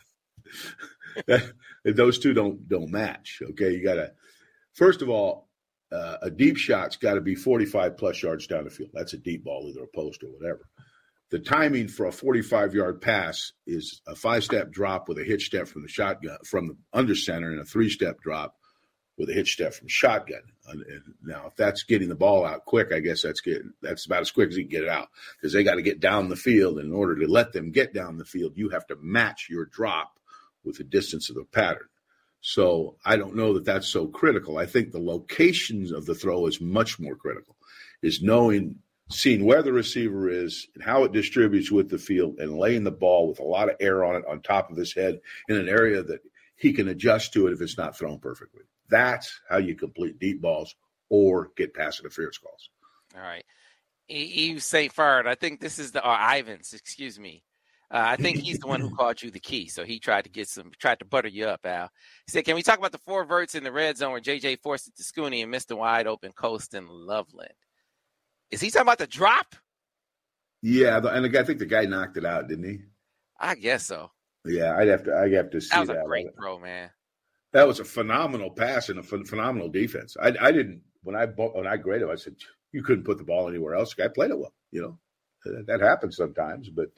Those two don't match. Okay, you got to first of all, a deep shot's got to be 45 plus yards down the field. That's a deep ball, either a post or whatever. The timing for a 45-yard pass is a 5-step drop with a hitch step from the shotgun, from the under center, and a 3-step drop with a hitch step from shotgun. And now, if that's getting the ball out quick, I guess that's about as quick as you can get it out, because they got to get down the field. And in order to let them get down the field, you have to match your drop with the distance of the pattern. So I don't know that that's so critical. I think the locations of the throw is much more critical, is seeing where the receiver is and how it distributes with the field and laying the ball with a lot of air on it on top of his head in an area that he can adjust to it if it's not thrown perfectly. That's how you complete deep balls or get pass interference calls. All right. Yves St. Fard, I think this is Ivans, excuse me. I think he's the one who called you the key. So he tried to butter you up, Al. He said, can we talk about the 4 verts in the red zone where JJ forced it to Scooney and missed a wide open Colston Loveland? Is he talking about the drop? Yeah, and I think the guy knocked it out, didn't he? I guess so. Yeah, I'd have to see that. That was a great throw, man. That was a phenomenal pass and a phenomenal defense. I didn't when I graded him, I said you couldn't put the ball anywhere else. The guy played it well. That happens sometimes, but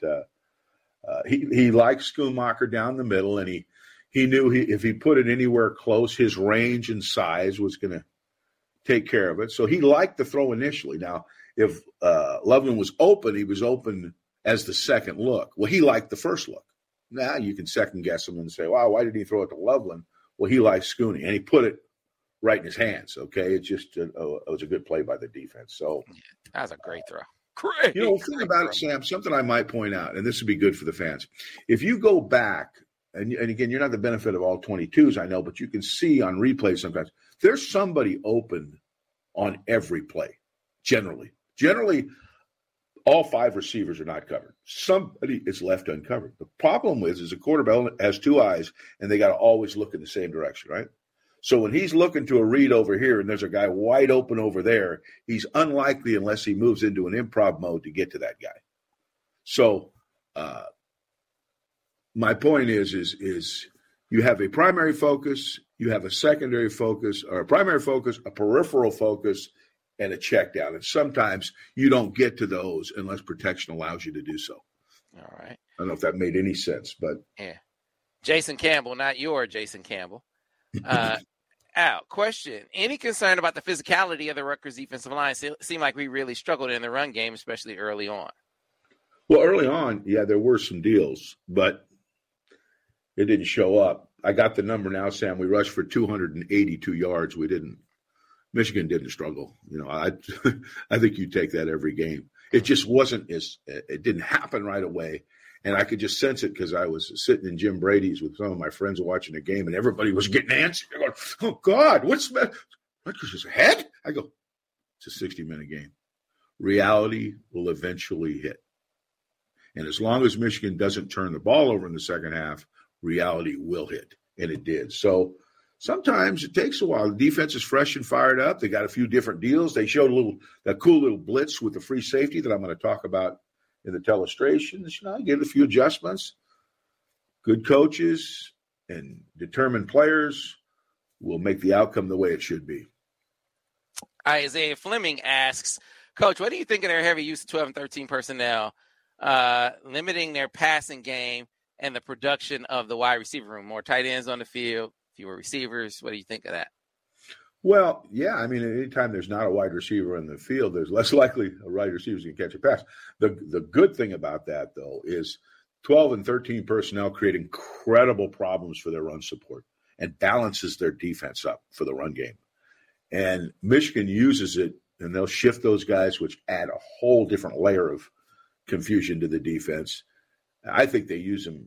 he liked Schoonmaker down the middle, and he knew if he put it anywhere close, his range and size was going to take care of it. So he liked the throw initially. Now, if Loveland was open, he was open as the second look. Well, he liked the first look. Now you can second guess him and say, wow, why did he throw it to Loveland? Well, he liked Scooney, and he put it right in his hands, okay? It just it was a good play by the defense. So that was a great throw. Great. The thing about it, Sam, something I might point out, and this would be good for the fans. If you go back, and again, you're not the benefit of all 22s, I know, but you can see on replays sometimes, there's somebody open on every play, generally. Generally, all 5 receivers are not covered. Somebody is left uncovered. The problem is a quarterback has 2 eyes, and they got to always look in the same direction, right? So when he's looking to a read over here and there's a guy wide open over there, he's unlikely, unless he moves into an improv mode, to get to that guy. So my point is you have a primary focus, you have a secondary focus, or a primary focus, a peripheral focus, and a check down. And sometimes you don't get to those unless protection allows you to do so. All right. I don't know if that made any sense, but yeah. Jason Campbell, not your Jason Campbell. Al, question. Any concern about the physicality of the Rutgers defensive line? Seemed like we really struggled in the run game, especially early on. Well, early on, yeah, there were some deals, but it didn't show up. I got the number now, Sam. We rushed for 282 yards. We didn't Michigan didn't struggle. I think you take that every game. It just wasn't it didn't happen right away. And I could just sense it because I was sitting in Jim Brady's with some of my friends watching the game, and everybody was getting antsy. They're going, "Oh God, what's that? Rutgers ahead?" I go, "It's a 60-minute game. Reality will eventually hit. And as long as Michigan doesn't turn the ball over in the second half, reality will hit." And it did. So sometimes it takes a while. The defense is fresh and fired up. They got a few different deals. They showed that cool little blitz with the free safety that I'm going to talk about in the telestrations. Get a few adjustments. Good coaches and determined players will make the outcome the way it should be. Isaiah Fleming asks, Coach, what do you think of their heavy use of 12 and 13 personnel, limiting their passing game and the production of the wide receiver room? More tight ends on the field, fewer receivers. What do you think of that? Well, yeah, I mean, anytime there's not a wide receiver in the field, there's less likely a wide receiver can catch a pass. The good thing about that, though, is 12 and 13 personnel create incredible problems for their run support and balances their defense up for the run game. And Michigan uses it, and they'll shift those guys, which add a whole different layer of confusion to the defense. I think they use them,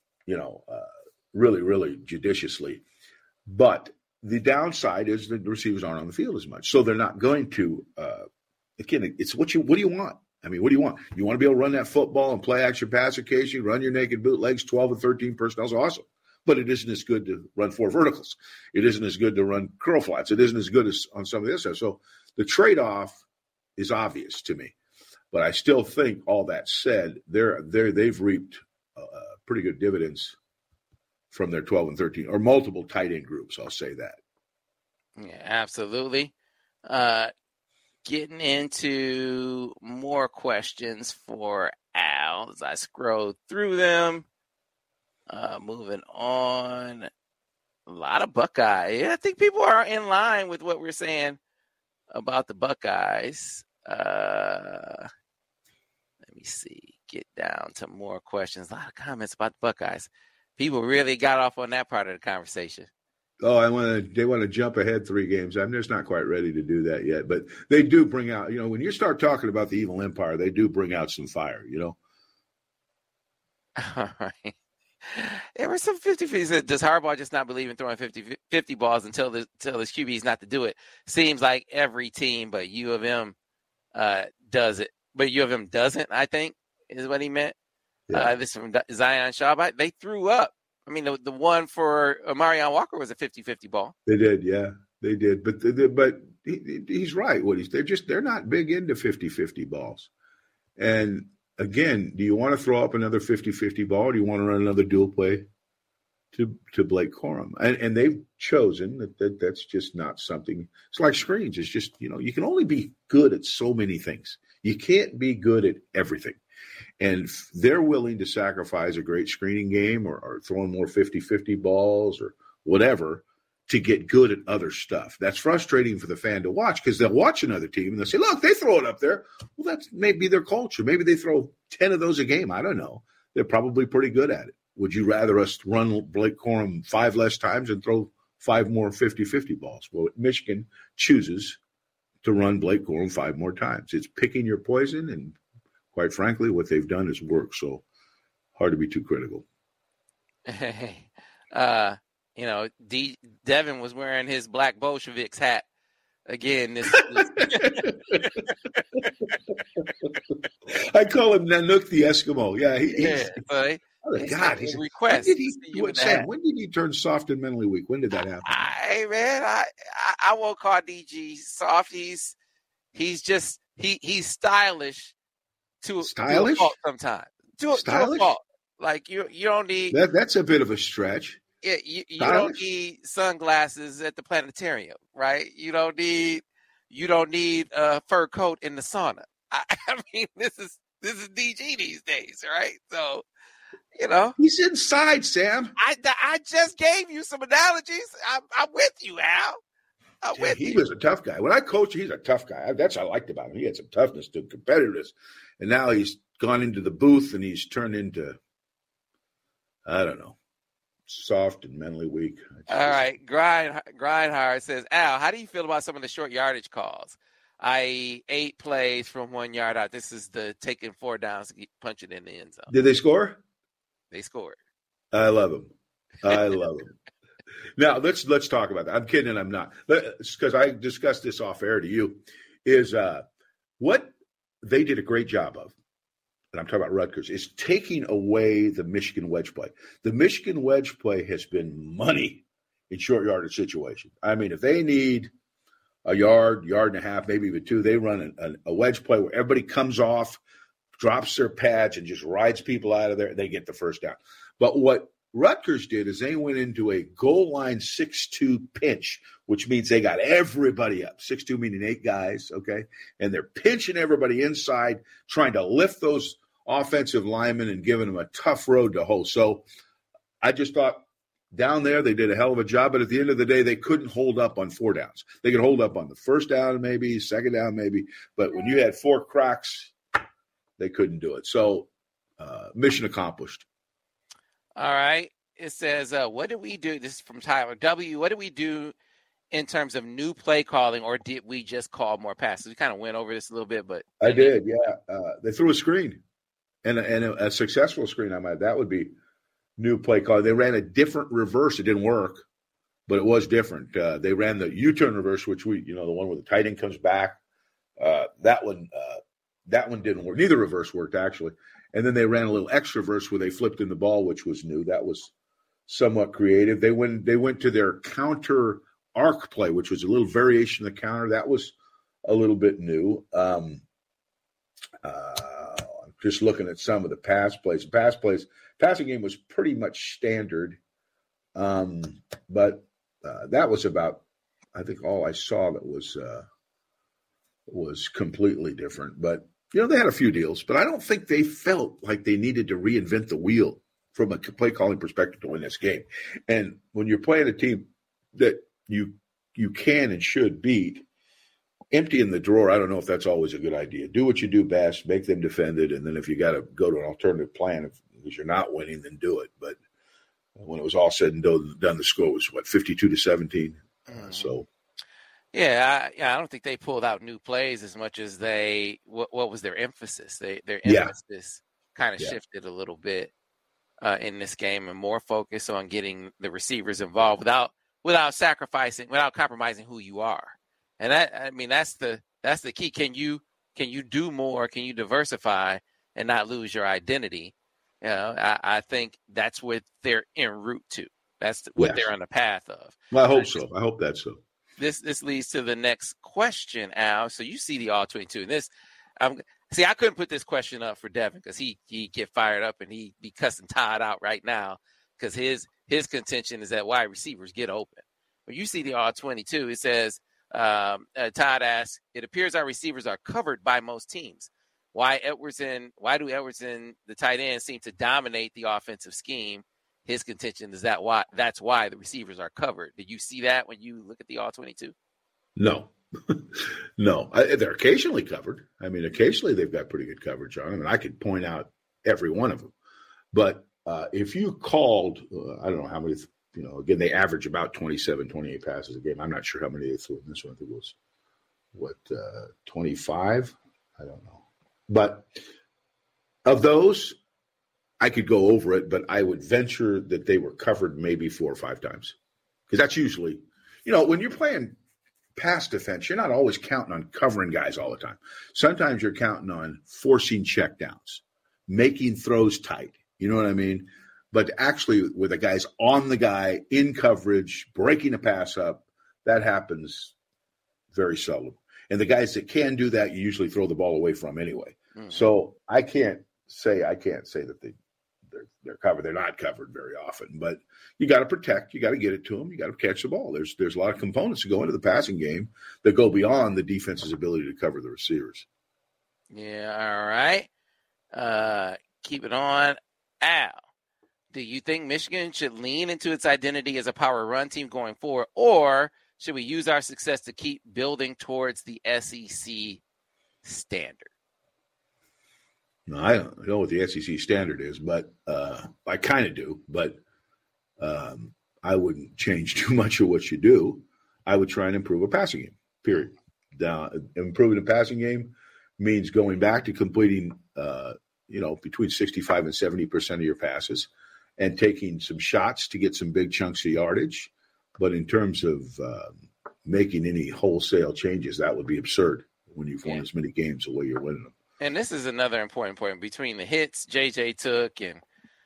really, really judiciously. But the downside is the receivers aren't on the field as much. So they're not going to again, it's what do you want? I mean, what do you want? You want to be able to run that football and play action pass occasionally, run your naked bootlegs. 12 and 13 personnel is awesome. But it isn't as good to run 4 verticals. It isn't as good to run curl flats. It isn't as good as on some of this stuff. So the trade-off is obvious to me. But I still think, all that said, they've reaped pretty good dividends from their 12 and 13, or multiple tight end groups. I'll say that. Yeah, absolutely. Getting into more questions for Al as I scroll through them. Moving on. A lot of Buckeye. Yeah, I think people are in line with what we're saying about the Buckeyes. Let me see. Get down to more questions. A lot of comments about the Buckeyes. People really got off on that part of the conversation. Oh, they want to jump ahead 3 games. I'm just not quite ready to do that yet. But they do bring out, when you start talking about the evil empire, they do bring out some fire, All right. There were some 50-50. Does Harbaugh just not believe in throwing 50 balls until his QB is not to do it? Seems like every team but U of M does it. But U of M doesn't, I think, is what he meant. Yeah. This is from Zion Shaw. They threw up. I mean, the one for Marion Walker was a 50-50 ball. They did, yeah. They did. But he's right. They're not big into 50-50 balls. And again, do you want to throw up another 50-50 ball, or do you want to run another dual play to Blake Corum? And they've chosen that's just not something. It's like screens. It's just, you can only be good at so many things. You can't be good at everything. And they're willing to sacrifice a great screening game or throwing more 50-50 balls or whatever to get good at other stuff. That's frustrating for the fan to watch, because they'll watch another team and they'll say, look, they throw it up there. Well, that's maybe their culture. Maybe they throw 10 of those a game. I don't know. They're probably pretty good at it. Would you rather us run Blake Corum 5 less times and throw 5 more 50-50 balls? Well, Michigan chooses to run Blake Corum 5 more times. It's picking your poison, and quite frankly, what they've done is work. So hard to be too critical. Hey, Devin was wearing his Black Bolsheviks hat again. I call him Nanook the Eskimo. Yeah, he's request. When did he turn soft and mentally weak? When did that happen? Hey man, I won't call DG soft. He's just he's stylish. To a fault sometimes. To a fault. Like you don't need that's a bit of a stretch. Yeah, you don't need sunglasses at the planetarium, right? You don't need a fur coat in the sauna. I mean, this is DG these days, right? So, he's inside, Sam. I just gave you some analogies. I'm with you, Al. He was a tough guy. When I coached, he's a tough guy. That's what I liked about him. He had some toughness to competitiveness. And now he's gone into the booth and he's turned into, I don't know, soft and mentally weak. All right. Grindhard says, Al, how do you feel about some of the short yardage calls? I.e., 8 plays from 1 yard out. This is the taking 4 downs to punch it in the end zone. Did they score? They scored. I love them. Now, let's talk about that. I'm kidding and I'm not. Because I discussed this off air to you, is what they did a great job of, and I'm talking about Rutgers, is taking away the Michigan wedge play. The Michigan wedge play has been money in short yardage situation. I mean, if they need a yard and a half, maybe even 2, they run a wedge play where everybody comes off, drops their pads, and just rides people out of there. They get the first down. But what Rutgers did is they went into a goal line 6-2 pinch, which means they got everybody up. 6-2 meaning 8 guys, okay? And they're pinching everybody inside, trying to lift those offensive linemen and giving them a tough road to hoe. So I just thought down there they did a hell of a job, but at the end of the day, they couldn't hold up on 4 downs. They could hold up on the first down maybe, second down maybe, but when you had 4 cracks, they couldn't do it. So mission accomplished. All right. It says, what did we do? This is from Tyler W. What did we do in terms of new play calling, or did we just call more passes? We kind of went over this a little bit, but I did, yeah. They threw a screen and a successful screen. That would be new play calling. They ran a different reverse. It didn't work, but it was different. They ran the U-turn reverse, which the one where the tight end comes back. That one didn't work. Neither reverse worked actually. And then they ran a little extra verse where they flipped in the ball, which was new. That was somewhat creative. They went to their counter arc play, which was a little variation of the counter. That was a little bit new. Just looking at some of the pass plays. Passing game was pretty much standard. But that was about, I think, all I saw that was completely different. But they had a few deals, but I don't think they felt like they needed to reinvent the wheel from a play calling perspective to win this game. And when you're playing a team that you can and should beat, emptying the drawer, I don't know if that's always a good idea. Do what you do best, make them defend it, and then if you got to go to an alternative plan because you're not winning, then do it. But when it was all said and done, the score was, 52-17? So. Yeah, I don't think they pulled out new plays as much as what was their emphasis? Their emphasis kind of shifted a little bit in this game, and more focus on getting the receivers involved without compromising who you are. And that's the key. Can you do more? Can you diversify and not lose your identity? I think that's what they're en route to. That's what they're on the path of. Well, I hope so. I hope that's so. This leads to the next question, Al. So you see the all-22. I couldn't put this question up for Devin because he get fired up and he be cussing Todd out right now because his contention is that wide receivers get open. When you see the all-22, it says, Todd asks, it appears our receivers are covered by most teams. Why do Edwards and the tight end seem to dominate the offensive scheme? His contention is that's why the receivers are covered. Did you see that when you look at the all-22? No. No. They're occasionally covered. I mean, occasionally they've got pretty good coverage on them, and I could point out every one of them. But if you called, I don't know how many, again, they average about 27, 28 passes a game. I'm not sure how many they threw in this one. I think it was, 25? I don't know. But of those, I could go over it, but I would venture that they were covered maybe 4 or 5 times. Because that's usually, when you're playing pass defense, you're not always counting on covering guys all the time. Sometimes you're counting on forcing checkdowns, making throws tight. You know what I mean? But actually, with the guys on the guy, in coverage, breaking a pass up, that happens very seldom. And the guys that can do that, you usually throw the ball away from anyway. Mm-hmm. So I can't say that they're covered. They're not covered very often, but you got to protect. You got to get it to them. You got to catch the ball. There's a lot of components that go into the passing game that go beyond the defense's ability to cover the receivers. Yeah. All right. Keep it on. Al, do you think Michigan should lean into its identity as a power run team going forward, or should we use our success to keep building towards the SEC standard? No, I don't know what the SEC standard is, but I kind of do. But I wouldn't change too much of what you do. I would try and improve a passing game, period. Improving the passing game means going back to completing, between 65 and 70% of your passes and taking some shots to get some big chunks of yardage. But in terms of making any wholesale changes, that would be absurd when you've won as many games the way you're winning them. And this is another important point between the hits JJ took and,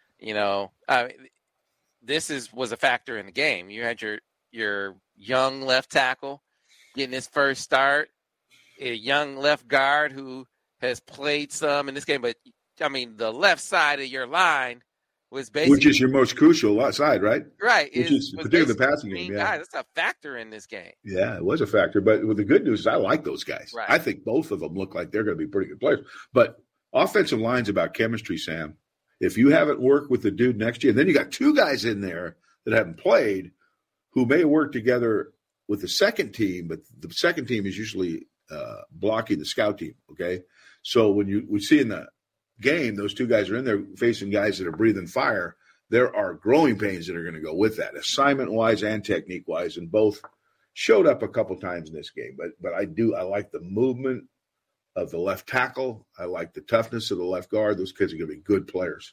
this was a factor in the game. You had your young left tackle getting his first start, a young left guard who has played some in this game. But, the left side of your line was basically – which is your most crucial side, right? Right. Which is particularly the passing game, yeah. That's a factor in this game. Yeah, it was a factor. But the good news is I like those guys. Right. I think both of them look like they're going to be pretty good players. But offensive line's about chemistry, Sam. If you haven't worked with the dude next to you, and then you got two guys in there that haven't played who may work together with the second team, but the second team is usually blocking the scout team, okay? So when we see in the game, those two guys are in there facing guys that are breathing fire, there are growing pains that are going to go with that, assignment-wise and technique-wise, and both showed up a couple times in this game. But I like the movement of the left tackle. I like the toughness of the left guard. Those kids are going to be good players.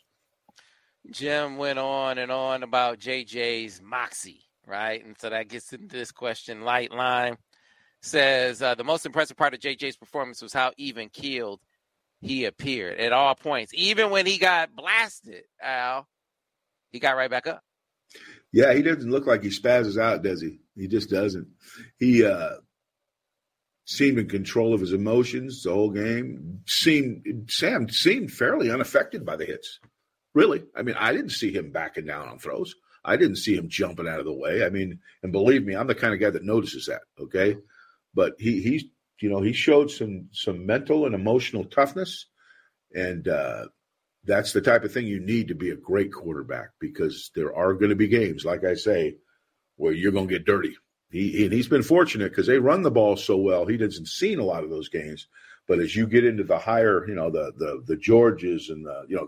Jim went on and on about JJ's moxie, right? And so that gets into this question. Lightline says the most impressive part of JJ's performance was how even-keeled he appeared at all points. Even when he got blasted, Al, he got right back up. Yeah, he doesn't look like he spazzes out, does he? He just doesn't. He seemed in control of his emotions the whole game. Sam seemed fairly unaffected by the hits. Really. I didn't see him backing down on throws. I didn't see him jumping out of the way. And believe me, I'm the kind of guy that notices that, okay? But he showed some mental and emotional toughness, and that's the type of thing you need to be a great quarterback, because there are going to be games, like I say, where you're going to get dirty. He's been fortunate because they run the ball so well. He doesn't see a lot of those games. But as you get into the higher, the Georges and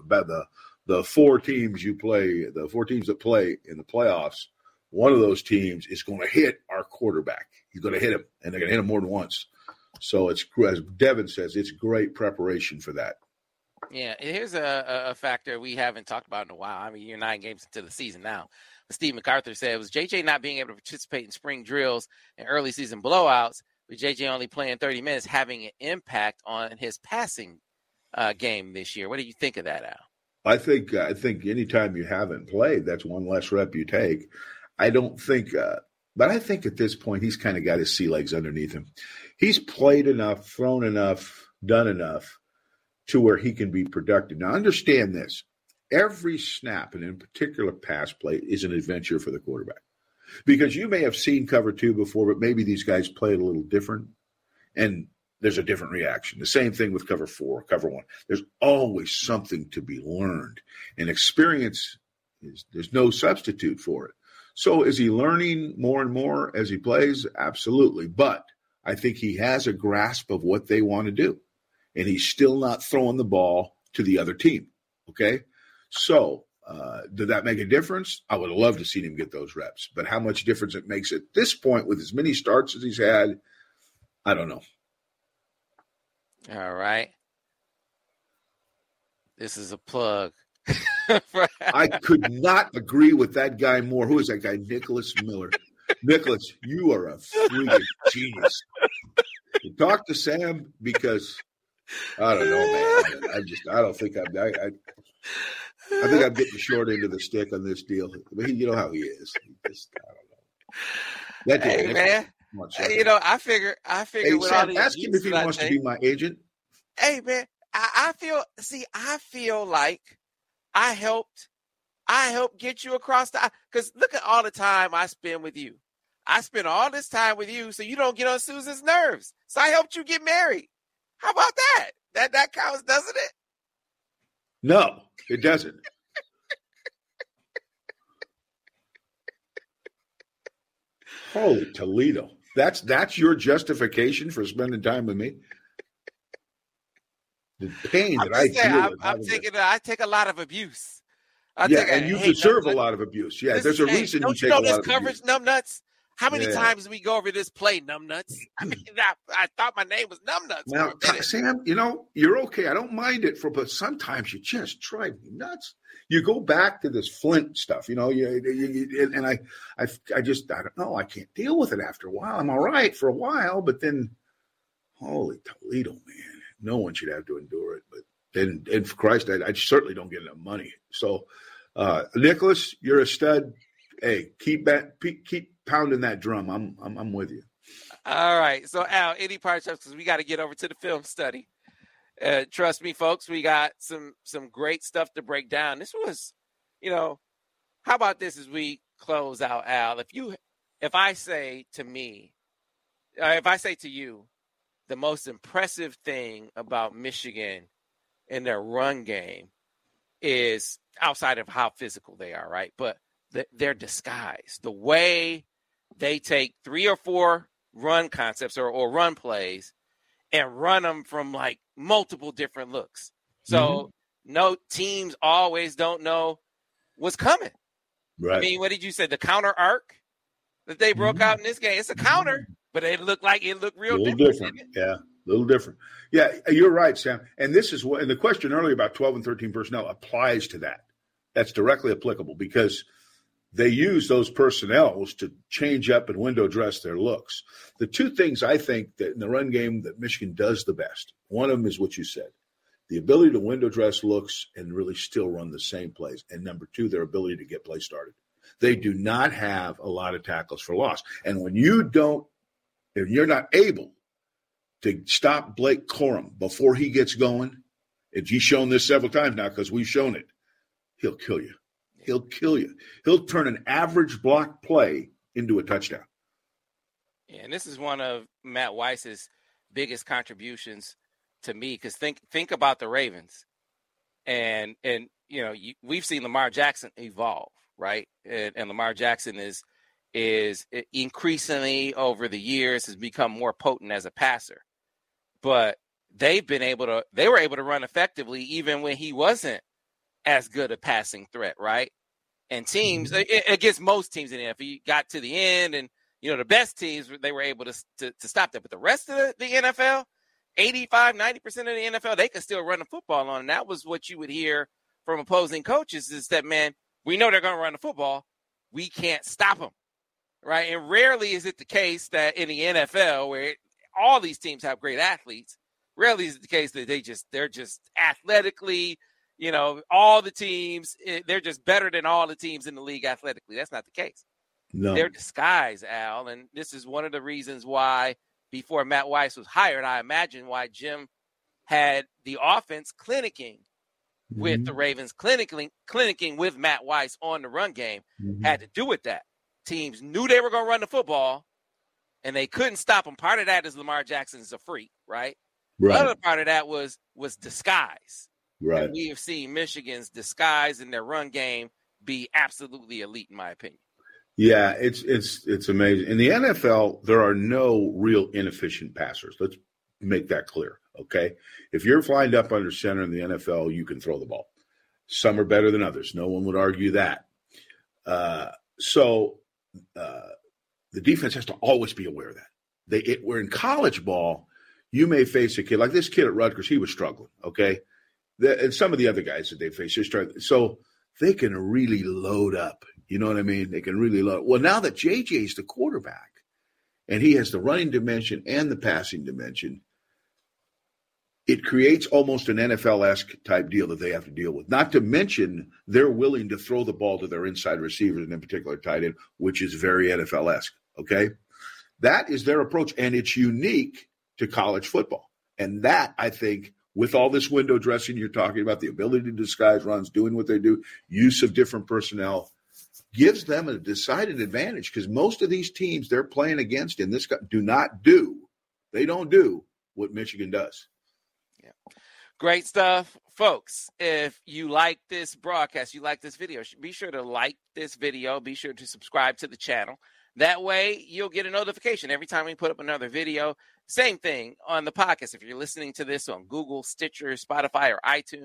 the four teams you play, the four teams that play in the playoffs, one of those teams is going to hit our quarterback. He's going to hit him, and they're going to hit him more than once. So it's, as Devin says, it's great preparation for that. Yeah, here's a factor we haven't talked about in a while. You're 9 games into the season now. Steve MacArthur said it was JJ not being able to participate in spring drills and early season blowouts, with JJ only playing 30 minutes having an impact on his passing game this year. What do you think of that, Al? I think anytime you haven't played, that's one less rep you take. I don't think but I think at this point he's kind of got his sea legs underneath him. He's played enough, thrown enough, done enough to where he can be productive. Now, understand this. Every snap, and in particular pass play, is an adventure for the quarterback. Because you may have seen cover 2 before, but maybe these guys play it a little different, and there's a different reaction. The same thing with cover 4, cover 1. There's always something to be learned, and experience there's no substitute for it. So is he learning more and more as he plays? Absolutely. But I think he has a grasp of what they want to do, and he's still not throwing the ball to the other team. Okay? So did that make a difference? I would have loved to see him get those reps. But how much difference it makes at this point with as many starts as he's had, I don't know. All right. This is a plug. I could not agree with that guy more. Who is that guy? Nicholas Miller. Nicholas, you are a freaking genius. You talk to Sam because I don't know, man. I don't think I think I'm getting the short end of the stick on this deal. But you know how he is. I don't know. Hey, man. I figure. Hey, with Sam, all these ask him if he wants to be my agent. Hey, man. I feel like I helped get you across because look at all the time I spend with you. I spend all this time with you so you don't get on Susan's nerves. So I helped you get married. How about that? That counts, doesn't it? No, it doesn't. Holy Toledo. That's your justification for spending time with me? The pain that I deal with. I take a lot of abuse. And you deserve a lot of abuse. Yeah, there's a reason you take a lot of abuse. Don't you know this coverage, Numbnuts? How many times did we go over this play, Numbnuts? I mean, I thought my name was Numbnuts. Now, Sam, you're okay. I don't mind it, but sometimes you just drive me nuts. You go back to this Flint stuff, and I don't know. I can't deal with it after a while. I'm all right for a while, but then, holy Toledo, man, no one should have to endure it. But then, and for Christ, I certainly don't get enough money. So, Nicholas, you're a stud. Hey, keep pounding that drum. I'm with you. All right. So, Al, any parts, because we got to get over to the film study. Trust me, folks, we got some great stuff to break down. This was, how about this as we close out, Al? If I say to you, the most impressive thing about Michigan in their run game is outside of how physical they are, right? But their disguise, the way they take 3 or 4 run concepts or run plays and run them from like multiple different looks. So no teams always don't know what's coming. Right. I mean, what did you say? The counter arc that they broke out in this game. It's a counter, but it looked real different. Yeah. A little different. Yeah, you're right, Sam. And this is and the question earlier about 12 and 13 personnel applies to that. That's directly applicable because they use those personnels to change up and window dress their looks. The two things I think that in the run game that Michigan does the best, one of them is what you said, the ability to window dress looks and really still run the same plays. And number 2, their ability to get plays started. They do not have a lot of tackles for loss. And when if you're not able to stop Blake Corum before he gets going, and he's shown this several times now because we've shown it, he'll kill you. He'll kill you. He'll turn an average block play into a touchdown. Yeah, and this is one of Matt Weiss's biggest contributions to me because think about the Ravens, and we've seen Lamar Jackson evolve, right? And Lamar Jackson is increasingly over the years has become more potent as a passer, but they were able to run effectively even when he wasn't as good a passing threat, right? And teams against most teams in the NFL, you got to the end, and the best teams they were able to stop that. But the rest of the NFL, 85-90% of the NFL, they could still run the football on. And that was what you would hear from opposing coaches is that, man, we know they're going to run the football, we can't stop them, right? And rarely is it the case that in the NFL where all these teams have great athletes, rarely is it the case that they're just athletically. All the teams, they're just better than all the teams in the league athletically. That's not the case. No. They're disguised, Al. And this is one of the reasons why before Matt Weiss was hired, I imagine why Jim had the offense clinicking with the Ravens, clinicking with Matt Weiss on the run game, had to do with that. Teams knew they were going to run the football, and they couldn't stop him. Part of that is Lamar Jackson is a freak, right? The other part of that was disguise. Right. And we have seen Michigan's disguise in their run game be absolutely elite, in my opinion. Yeah, it's amazing. In the NFL, there are no real inefficient passers. Let's make that clear, okay? If you're lined up under center in the NFL, you can throw the ball. Some are better than others. No one would argue that. So the defense has to always be aware of that. We're in college ball, you may face a kid like this kid at Rutgers. He was struggling, okay? And some of the other guys that they face, so they can really load up. You know what I mean? They can really load. Well, now that JJ's the quarterback and he has the running dimension and the passing dimension, it creates almost an NFL-esque type deal that they have to deal with. Not to mention they're willing to throw the ball to their inside receivers, and in particular tight end, which is very NFL-esque, okay? That is their approach, and it's unique to college football. And that, I think, with all this window dressing you're talking about, the ability to disguise runs, doing what they do, use of different personnel, gives them a decided advantage because most of these teams they're playing against in this they don't do what Michigan does. Yeah. Great stuff, folks. If you like this broadcast, you like this video, be sure to like this video. Be sure to subscribe to the channel. That way you'll get a notification every time we put up another video. Same thing on the podcast. If you're listening to this on Google, Stitcher, Spotify, or iTunes,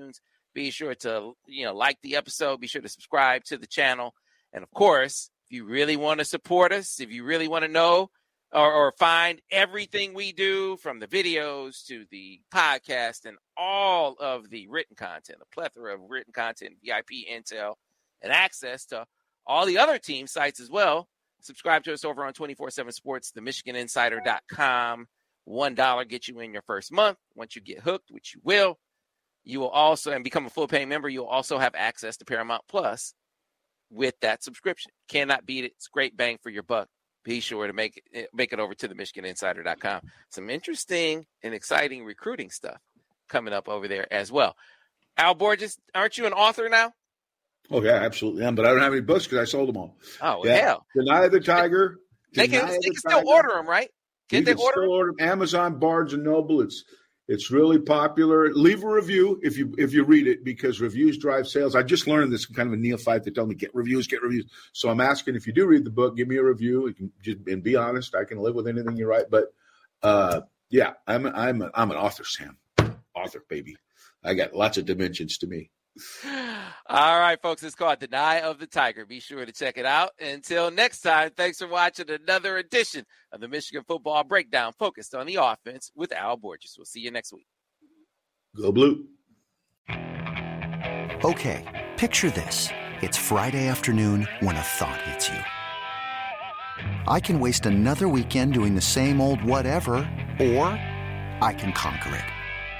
Be sure to, like the episode. Be sure to subscribe to the channel. And, of course, if you really want to support us, if you really want to know or find everything we do, from the videos to the podcast and all of the written content, a plethora of written content, VIP intel, and access to all the other team sites as well, subscribe to us over on 24/7 Sports, themichiganinsider.com. $1 gets you in your first month. Once you get hooked, which you will also, and become a full paying member, you'll also have access to Paramount Plus with that subscription. Cannot beat it. It's great bang for your buck. Be sure to make it over to themichiganinsider.com. Some interesting and exciting recruiting stuff coming up over there as well. Al Borges, aren't you an author now? Oh, yeah, absolutely. But I don't have any books because I sold them all. Oh, yeah. Hell. Deny the Tiger. They can still order them, right? Can they order them? Amazon, Barnes & Noble. It's really popular. Leave a review if you read it, because reviews drive sales. I just learned this kind of a neophyte that told me get reviews. So I'm asking, if you do read the book, give me a review. You can and be honest. I can live with anything you write. But yeah, I'm an author, Sam. Author, baby. I got lots of dimensions to me. All right, folks, it's called Deny of the Tiger. Be sure to check it out. Until next time, thanks for watching another edition of the Michigan Football Breakdown, focused on the offense with Al Borges. We'll see you next week. Go Blue. Okay, picture this. It's Friday afternoon when a thought hits you. I can waste another weekend doing the same old whatever, or I can conquer it.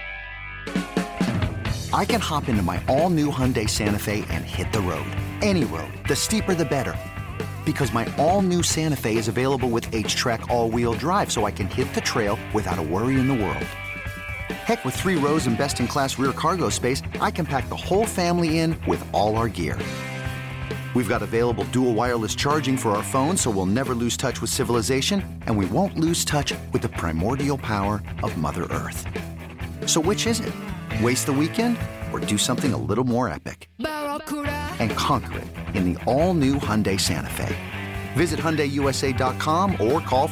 I can hop into my all-new Hyundai Santa Fe and hit the road. Any road. The steeper, the better. Because my all-new Santa Fe is available with H-Track all-wheel drive, so I can hit the trail without a worry in the world. Heck, with 3 rows and best-in-class rear cargo space, I can pack the whole family in with all our gear. We've got available dual wireless charging for our phones, so we'll never lose touch with civilization, and we won't lose touch with the primordial power of Mother Earth. So which is it? Waste the weekend or do something a little more epic and conquer it in the all-new Hyundai Santa Fe. Visit HyundaiUSA.com or call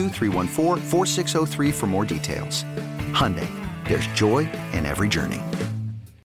562-314-4603 for more details. Hyundai, there's joy in every journey.